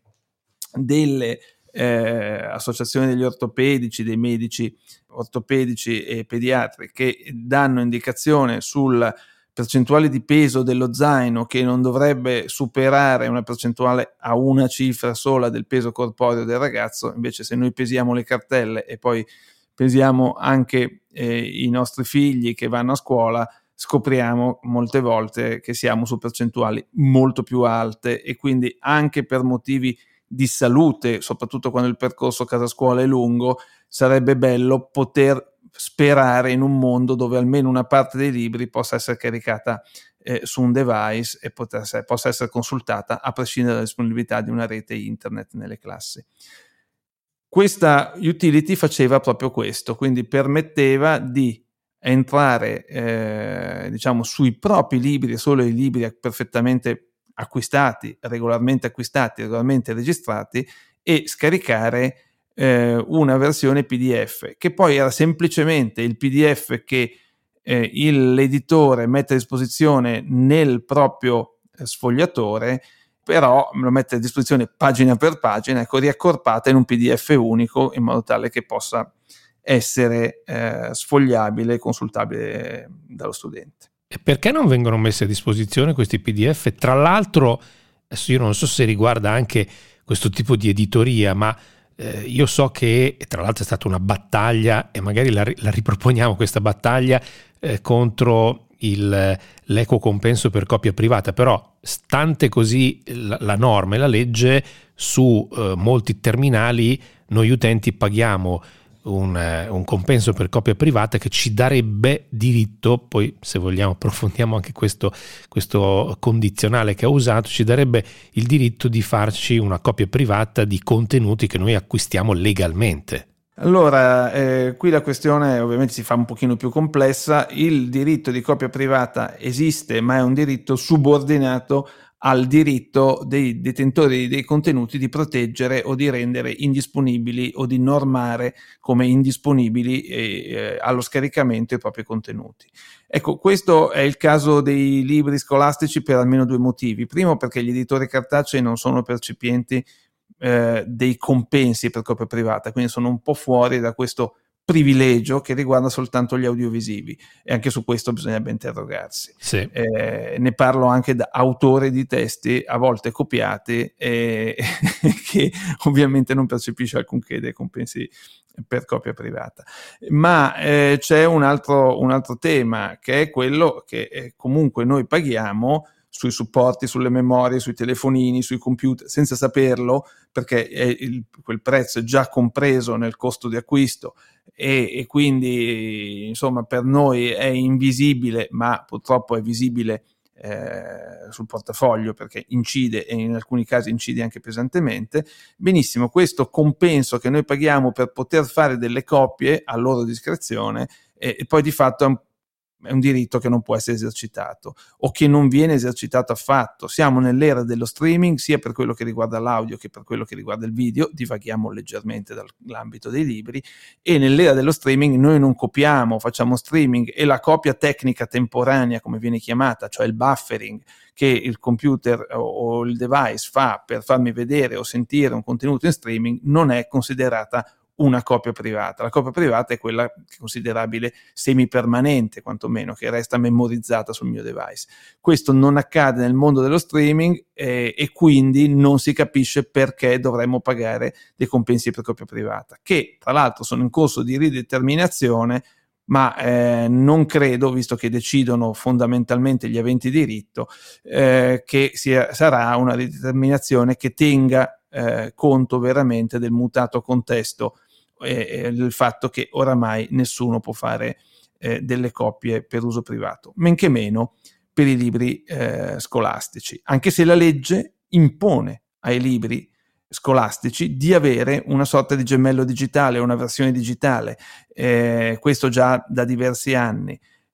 delle associazioni degli ortopedici, dei medici ortopedici e pediatri, che danno indicazione sul percentuale di peso dello zaino, che non dovrebbe superare una percentuale a una cifra sola del peso corporeo del ragazzo. Invece se noi pesiamo le cartelle e poi pesiamo anche i nostri figli che vanno a scuola, scopriamo molte volte che siamo su percentuali molto più alte, e quindi anche per motivi di salute, soprattutto quando il percorso casa-scuola è lungo, sarebbe bello poter sperare in un mondo dove almeno una parte dei libri possa essere caricata su un device e possa essere consultata a prescindere dalla disponibilità di una rete internet nelle classi. Questa utility faceva proprio questo, quindi permetteva di entrare diciamo sui propri libri, solo i libri perfettamente acquistati, regolarmente registrati, e scaricare una versione PDF, che poi era semplicemente il PDF che l'editore mette a disposizione nel proprio sfogliatore, però lo mette a disposizione pagina per pagina, riaccorpata in un PDF unico, in modo tale che possa essere sfogliabile e consultabile dallo studente. E perché non vengono messi a disposizione questi PDF? Tra l'altro, adesso io non so se riguarda anche questo tipo di editoria, ma io so che tra l'altro è stata una battaglia, e magari la riproponiamo questa battaglia contro l'equo compenso per copia privata, però stante così la norma e la legge, su molti terminali noi utenti paghiamo un compenso per copia privata che ci darebbe diritto, poi se vogliamo approfondiamo anche questo condizionale che ha usato, ci darebbe il diritto di farci una copia privata di contenuti che noi acquistiamo legalmente. Allora, qui la questione ovviamente si fa un pochino più complessa. Il diritto di copia privata esiste, ma è un diritto subordinato al diritto dei detentori dei contenuti di proteggere o di rendere indisponibili o di normare come indisponibili allo scaricamento i propri contenuti. Ecco, questo è il caso dei libri scolastici per almeno due motivi. Primo, perché gli editori cartacei non sono percipienti dei compensi per copia privata, quindi sono un po' fuori da questo privilegio che riguarda soltanto gli audiovisivi, e anche su questo bisognerebbe interrogarsi. Sì. Ne parlo anche da autore di testi a volte copiati che ovviamente non percepisce alcunché dei compensi per copia privata. Ma c'è un altro tema, che è quello che comunque noi paghiamo sui supporti, sulle memorie, sui telefonini, sui computer, senza saperlo, perché quel prezzo è già compreso nel costo di acquisto, e quindi insomma per noi è invisibile, ma purtroppo è visibile sul portafoglio, perché incide, e in alcuni casi incide anche pesantemente. Benissimo, questo compenso che noi paghiamo per poter fare delle copie a loro discrezione, e poi di fatto è un diritto che non può essere esercitato, o che non viene esercitato affatto. Siamo nell'era dello streaming, sia per quello che riguarda l'audio che per quello che riguarda il video, divaghiamo leggermente dall'ambito dei libri, e nell'era dello streaming noi non copiamo, facciamo streaming, e la copia tecnica temporanea, come viene chiamata, cioè il buffering che il computer o il device fa per farmi vedere o sentire un contenuto in streaming, non è considerata una copia privata. La copia privata è quella che è considerabile semipermanente, quantomeno, che resta memorizzata sul mio device. Questo non accade nel mondo dello streaming, e quindi non si capisce perché dovremmo pagare dei compensi per copia privata, che tra l'altro sono in corso di rideterminazione, ma non credo, visto che decidono fondamentalmente gli aventi diritto, che sarà una rideterminazione che tenga conto veramente del mutato contesto, il fatto che oramai nessuno può fare delle copie per uso privato, men che meno per i libri scolastici, anche se la legge impone ai libri scolastici di avere una sorta di gemello digitale, una versione digitale, questo già da diversi anni.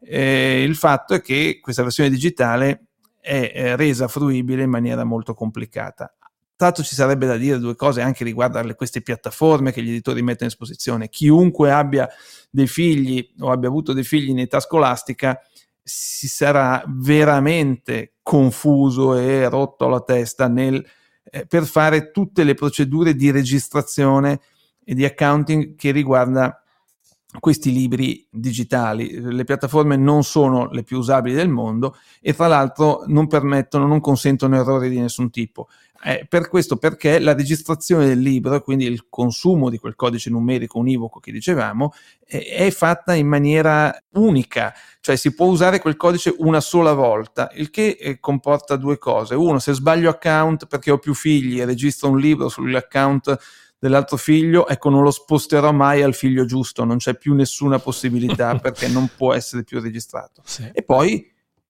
Il fatto è che questa versione digitale è resa fruibile in maniera molto complicata. Tanto ci sarebbe da dire due cose anche riguardo a queste piattaforme che gli editori mettono a disposizione. Chiunque abbia dei figli o abbia avuto dei figli in età scolastica si sarà veramente confuso e rotto la testa per fare tutte le procedure di registrazione e di accounting che riguarda questi libri digitali. Le piattaforme non sono le più usabili del mondo, e tra l'altro non consentono errori di nessun tipo. Per questo, perché la registrazione del libro, quindi il consumo di quel codice numerico univoco che dicevamo, è fatta in maniera unica, cioè si può usare quel codice una sola volta, il che comporta due cose. Uno, se sbaglio account perché ho più figli e registro un libro sull'account dell'altro figlio, ecco, non lo sposterò mai al figlio giusto, non c'è più nessuna possibilità perché non può essere più registrato. Sì. E poi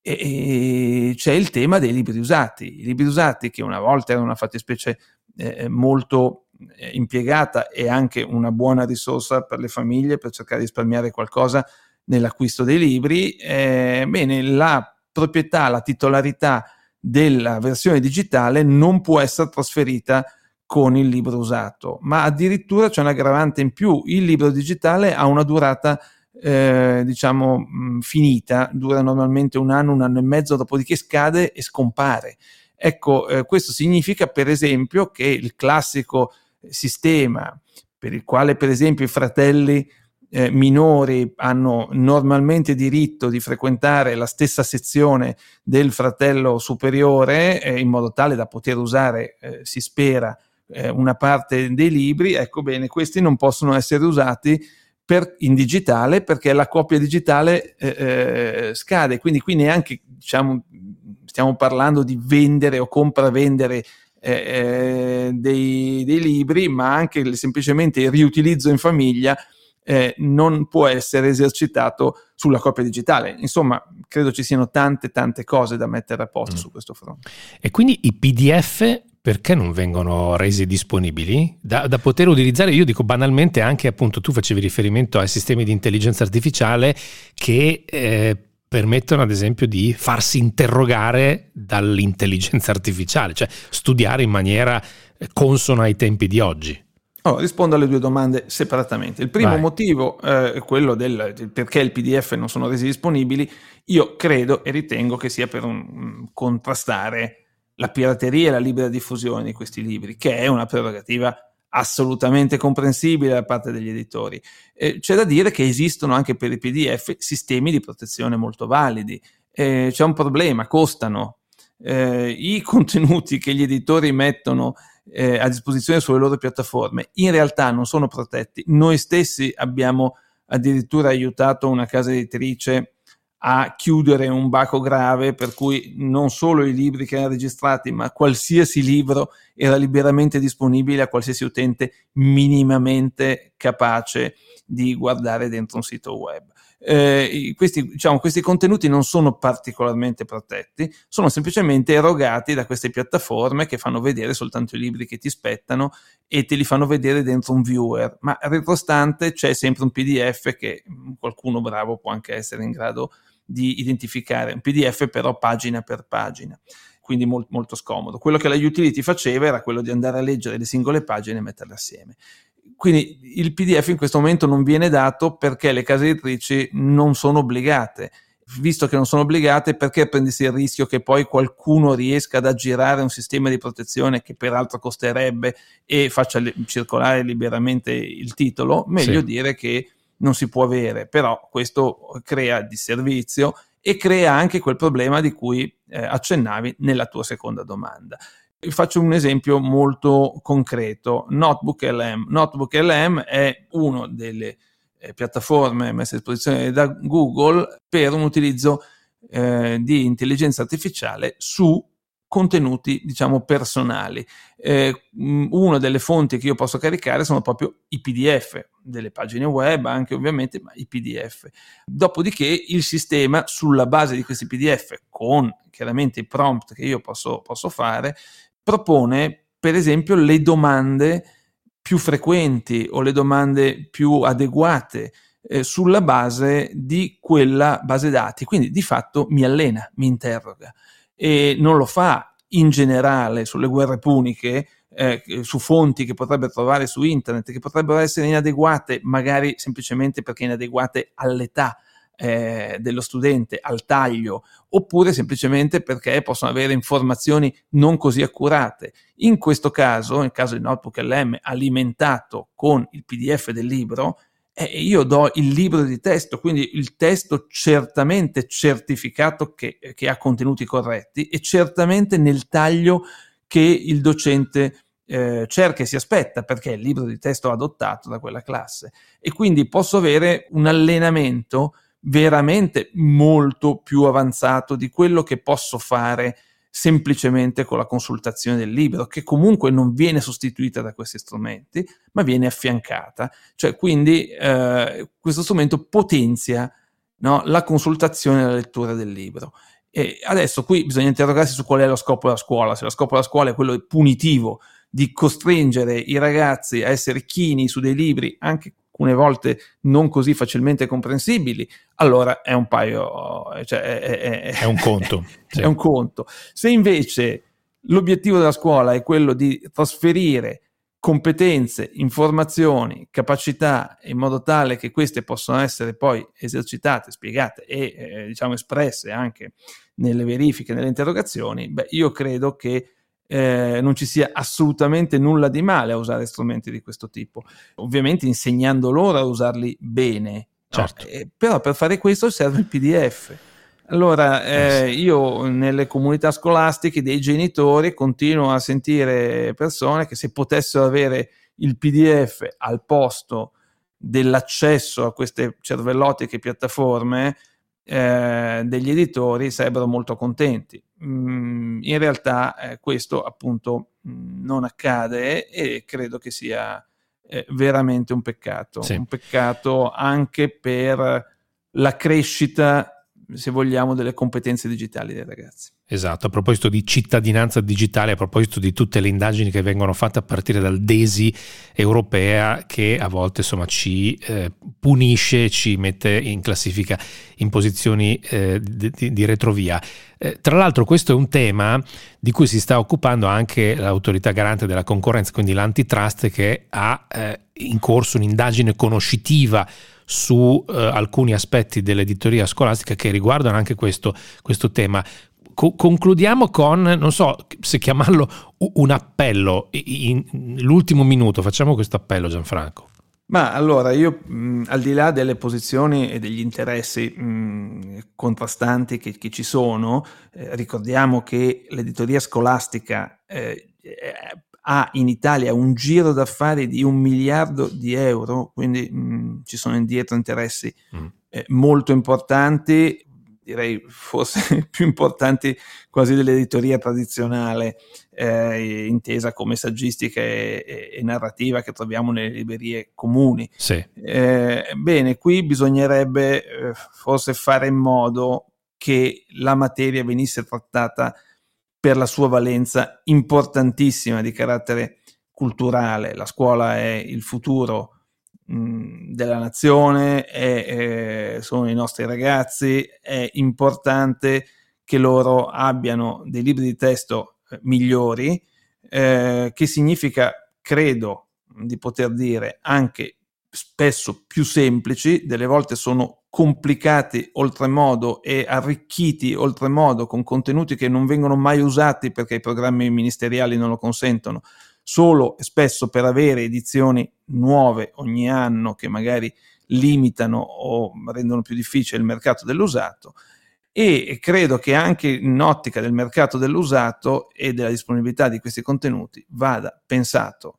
c'è il tema dei libri usati. I libri usati, che una volta erano una fattispecie molto impiegata e anche una buona risorsa per le famiglie per cercare di risparmiare qualcosa nell'acquisto dei libri, bene, la proprietà, la titolarità della versione digitale non può essere trasferita con il libro usato, ma addirittura c'è un aggravante in più: il libro digitale ha una durata finita, dura normalmente un anno e mezzo, dopodiché scade e scompare. Ecco, questo significa per esempio che il classico sistema per il quale per esempio i fratelli minori hanno normalmente diritto di frequentare la stessa sezione del fratello superiore, in modo tale da poter usare, si spera, una parte dei libri, ecco bene, questi non possono essere usati in digitale perché la copia digitale scade, quindi qui neanche stiamo parlando di vendere o compravendere dei libri, ma anche semplicemente il riutilizzo in famiglia non può essere esercitato sulla copia digitale. Insomma, credo ci siano tante cose da mettere a posto su questo fronte. E quindi i PDF perché non vengono resi disponibili da poter utilizzare? Io dico banalmente, anche appunto tu facevi riferimento ai sistemi di intelligenza artificiale che permettono ad esempio di farsi interrogare dall'intelligenza artificiale, cioè studiare in maniera consona ai tempi di oggi. Allora, rispondo alle due domande separatamente. Il primo motivo è quello del perché il PDF non sono resi disponibili. Io credo e ritengo che sia per contrastare la pirateria e la libera diffusione di questi libri, che è una prerogativa assolutamente comprensibile da parte degli editori. C'è da dire che esistono anche per i PDF sistemi di protezione molto validi. C'è un problema: costano. I contenuti che gli editori mettono a disposizione sulle loro piattaforme in realtà non sono protetti. Noi stessi abbiamo addirittura aiutato una casa editrice a chiudere un baco grave per cui non solo i libri che erano registrati, ma qualsiasi libro era liberamente disponibile a qualsiasi utente minimamente capace di guardare dentro un sito web. Questi contenuti non sono particolarmente protetti, sono semplicemente erogati da queste piattaforme che fanno vedere soltanto i libri che ti spettano e te li fanno vedere dentro un viewer, ma retrostante c'è sempre un PDF che qualcuno bravo può anche essere in grado di identificare, un PDF però pagina per pagina, quindi molto scomodo. Quello che la utility faceva era quello di andare a leggere le singole pagine e metterle assieme. Quindi il PDF in questo momento non viene dato perché le case editrici non sono obbligate. Visto che non sono obbligate, perché prendersi il rischio che poi qualcuno riesca ad aggirare un sistema di protezione che peraltro costerebbe e faccia circolare liberamente il titolo? Meglio dire che non si può avere, però questo crea disservizio e crea anche quel problema di cui accennavi nella tua seconda domanda. Faccio un esempio molto concreto: Notebook.lm. Notebook.lm è una delle piattaforme messe a disposizione da Google per un utilizzo di intelligenza artificiale su contenuti, diciamo, personali. Una delle fonti che io posso caricare sono proprio i PDF, delle pagine web anche ovviamente, ma i PDF. Dopodiché il sistema, sulla base di questi PDF, con chiaramente i prompt che io posso fare, propone per esempio le domande più frequenti o le domande più adeguate sulla base di quella base dati. Quindi di fatto mi allena, mi interroga, e non lo fa in generale sulle guerre puniche, su fonti che potrebbe trovare su internet, che potrebbero essere inadeguate, magari semplicemente perché inadeguate all'età dello studente, al taglio, oppure semplicemente perché possono avere informazioni non così accurate. In questo caso, nel caso di Notebook.lm alimentato con il PDF del libro, io do il libro di testo, quindi il testo certamente certificato che ha contenuti corretti e certamente nel taglio che il docente cerca e si aspetta, perché è il libro di testo adottato da quella classe, e quindi posso avere un allenamento veramente molto più avanzato di quello che posso fare semplicemente con la consultazione del libro, che comunque non viene sostituita da questi strumenti, ma viene affiancata. Cioè, quindi questo strumento potenzia, no, la consultazione e la lettura del libro. E adesso qui bisogna interrogarsi su qual è lo scopo della scuola. Se lo scopo della scuola è quello punitivo, di costringere i ragazzi a essere chini su dei libri, anche alcune volte non così facilmente comprensibili, allora è un paio, cioè è un conto. Sì. È un conto. Se invece l'obiettivo della scuola è quello di trasferire competenze, informazioni, capacità in modo tale che queste possano essere poi esercitate, spiegate e diciamo espresse anche nelle verifiche, nelle interrogazioni, io credo che non ci sia assolutamente nulla di male a usare strumenti di questo tipo, ovviamente insegnando loro a usarli bene, certo. No? Però per fare questo serve il PDF. Allora io nelle comunità scolastiche dei genitori continuo a sentire persone che se potessero avere il PDF al posto dell'accesso a queste cervellotiche piattaforme degli editori sarebbero molto contenti. In realtà questo appunto non accade e credo che sia veramente un peccato, sì. Un peccato anche per la crescita, se vogliamo, delle competenze digitali dei ragazzi. Esatto, a proposito di cittadinanza digitale, a proposito di tutte le indagini che vengono fatte a partire dal DESI europea, che a volte insomma ci punisce, ci mette in classifica in posizioni di retrovia. Tra l'altro questo è un tema di cui si sta occupando anche l'autorità garante della concorrenza, quindi l'antitrust, che ha in corso un'indagine conoscitiva su alcuni aspetti dell'editoria scolastica che riguardano anche questo tema. concludiamo con, non so se chiamarlo un appello, in l'ultimo minuto facciamo questo appello, Gianfranco. Ma allora io, al di là delle posizioni e degli interessi contrastanti che ci sono, ricordiamo che l'editoria scolastica ha in Italia un giro d'affari di 1 miliardo di euro, quindi ci sono indietro interessi molto importanti, direi forse più importanti quasi dell'editoria tradizionale, intesa come saggistica e narrativa che troviamo nelle librerie comuni. Sì. Bene, qui bisognerebbe forse fare in modo che la materia venisse trattata per la sua valenza importantissima di carattere culturale. La scuola è il futuro della nazione, sono i nostri ragazzi, è importante che loro abbiano dei libri di testo migliori, che significa, credo di poter dire, anche spesso più semplici, delle volte sono complicati oltremodo e arricchiti oltremodo con contenuti che non vengono mai usati perché i programmi ministeriali non lo consentono, solo e spesso per avere edizioni nuove ogni anno che magari limitano o rendono più difficile il mercato dell'usato. E credo che anche in ottica del mercato dell'usato e della disponibilità di questi contenuti vada pensato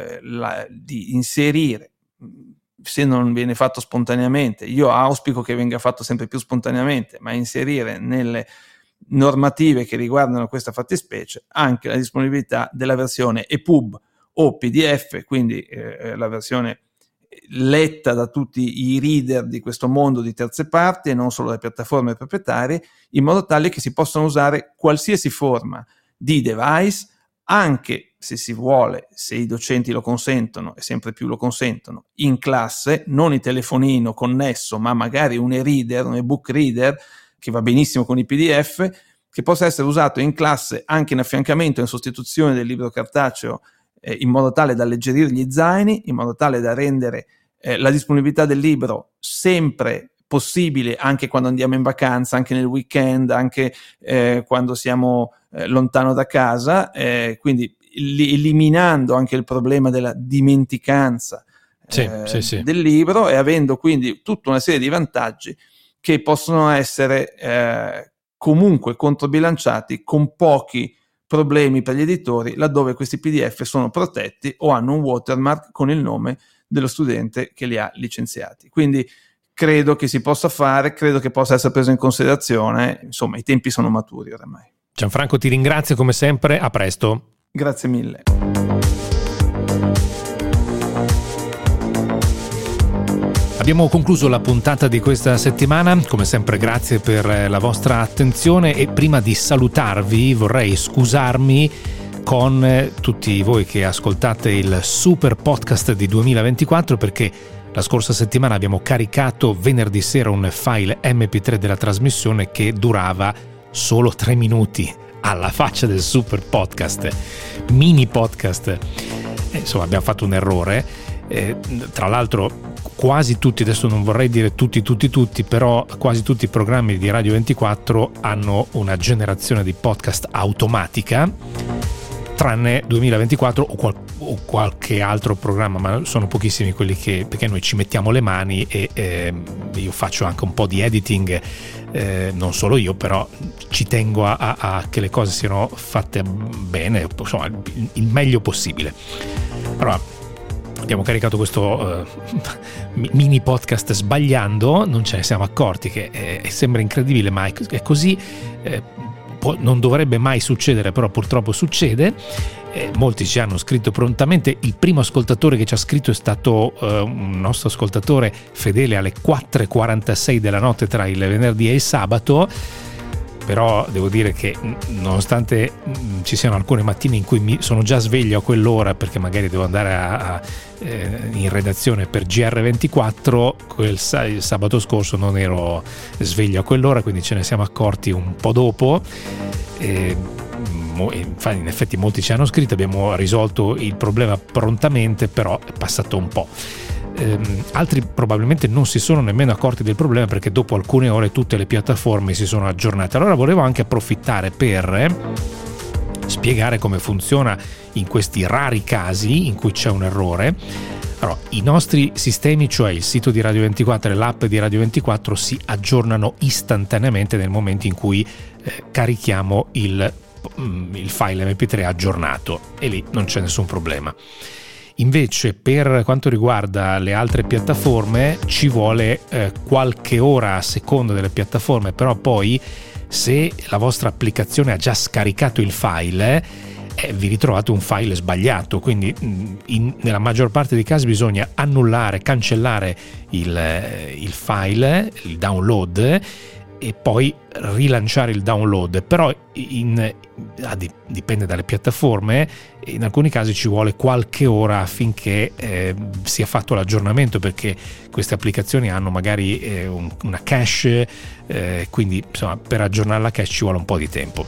di inserire, se non viene fatto spontaneamente, io auspico che venga fatto sempre più spontaneamente, ma inserire nelle normative che riguardano questa fattispecie anche la disponibilità della versione EPUB o PDF, quindi la versione letta da tutti i reader di questo mondo di terze parti e non solo da piattaforme proprietarie, in modo tale che si possano usare qualsiasi forma di device, anche se si vuole, se i docenti lo consentono e sempre più lo consentono, in classe, non il telefonino connesso, ma magari un e-reader, un e-book reader, che va benissimo con i PDF, che possa essere usato in classe anche in affiancamento e in sostituzione del libro cartaceo, in modo tale da alleggerire gli zaini, in modo tale da rendere la disponibilità del libro sempre possibile anche quando andiamo in vacanza, anche nel weekend, anche quando siamo lontano da casa, quindi eliminando anche il problema della dimenticanza del libro e avendo quindi tutta una serie di vantaggi che possono essere comunque controbilanciati con pochi problemi per gli editori laddove questi PDF sono protetti o hanno un watermark con il nome dello studente che li ha licenziati. Quindi credo che si possa fare, credo che possa essere preso in considerazione, insomma i tempi sono maturi oramai. Gianfranco, ti ringrazio come sempre, a presto. Grazie mille. Abbiamo concluso la puntata di questa settimana, come sempre grazie per la vostra attenzione e prima di salutarvi vorrei scusarmi con tutti voi che ascoltate il super podcast di 2024 perché la scorsa settimana abbiamo caricato venerdì sera un file MP3 della trasmissione che durava solo 3 minuti, alla faccia del super podcast, mini podcast. Insomma abbiamo fatto un errore, tra l'altro quasi tutti, adesso non vorrei dire tutti, però quasi tutti i programmi di Radio 24 hanno una generazione di podcast automatica, tranne 2024 o qualche altro programma, ma sono pochissimi quelli perché noi ci mettiamo le mani e io faccio anche un po' di editing, non solo io, però ci tengo a che le cose siano fatte bene, insomma il meglio possibile. Allora abbiamo caricato questo mini podcast sbagliando, non ce ne siamo accorti, che sembra incredibile ma è così, non dovrebbe mai succedere, però purtroppo succede. Molti ci hanno scritto prontamente. Il primo ascoltatore che ci ha scritto è stato un nostro ascoltatore fedele alle 4:46 della notte tra il venerdì e il sabato, però devo dire che nonostante ci siano alcune mattine in cui sono già sveglio a quell'ora perché magari devo andare in redazione per GR24, il sabato scorso non ero sveglio a quell'ora, quindi ce ne siamo accorti un po' dopo. Infatti, in effetti molti ci hanno scritto, abbiamo risolto il problema prontamente, però è passato un po'. altri probabilmente non si sono nemmeno accorti del problema, perché dopo alcune ore tutte le piattaforme si sono aggiornate. Allora volevo anche approfittare per spiegare come funziona in questi rari casi in cui c'è un errore. Allora, i nostri sistemi, cioè il sito di Radio 24 e l'app di Radio 24, si aggiornano istantaneamente nel momento in cui carichiamo il file MP3 aggiornato, e lì non c'è nessun problema. Invece per quanto riguarda le altre piattaforme ci vuole qualche ora a seconda delle piattaforme, però poi se la vostra applicazione ha già scaricato il file vi ritrovate un file sbagliato, quindi nella maggior parte dei casi bisogna annullare, cancellare il file, il download, e poi rilanciare il download. Però dipende dalle piattaforme, in alcuni casi ci vuole qualche ora affinché sia fatto l'aggiornamento, perché queste applicazioni hanno magari una cache, quindi insomma per aggiornare la cache ci vuole un po' di tempo.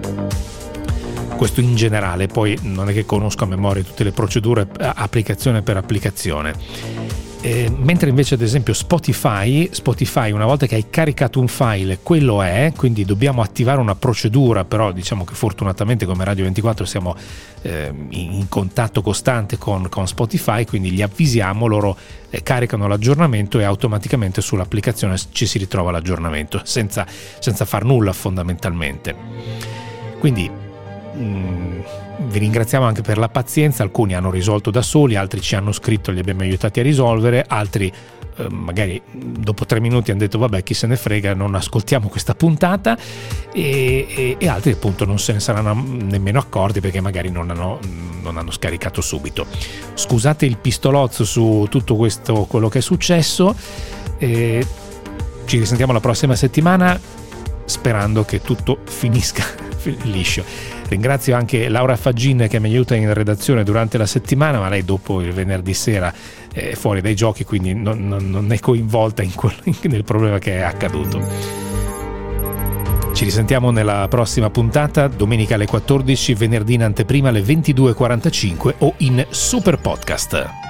Questo in generale, poi non è che conosco a memoria tutte le procedure applicazione per applicazione. Mentre invece ad esempio Spotify, una volta che hai caricato un file, quello è, quindi dobbiamo attivare una procedura, però diciamo che fortunatamente come Radio 24 siamo in contatto costante con Spotify, quindi li avvisiamo, loro caricano l'aggiornamento e automaticamente sull'applicazione ci si ritrova l'aggiornamento senza far nulla fondamentalmente. Quindi vi ringraziamo anche per la pazienza. Alcuni hanno risolto da soli, altri ci hanno scritto, li abbiamo aiutati a risolvere, altri magari dopo 3 minuti hanno detto vabbè, chi se ne frega, non ascoltiamo questa puntata, e altri appunto non se ne saranno nemmeno accorti perché magari non hanno scaricato subito. Scusate il pistolozzo su tutto quello che è successo, ci risentiamo la prossima settimana sperando che tutto finisca liscio. Ringrazio anche Laura Faggin che mi aiuta in redazione durante la settimana, ma lei dopo il venerdì sera è fuori dai giochi, quindi non è coinvolta nel problema che è accaduto. Ci risentiamo nella prossima puntata, domenica alle 14, venerdì in anteprima alle 22:45 o in super podcast.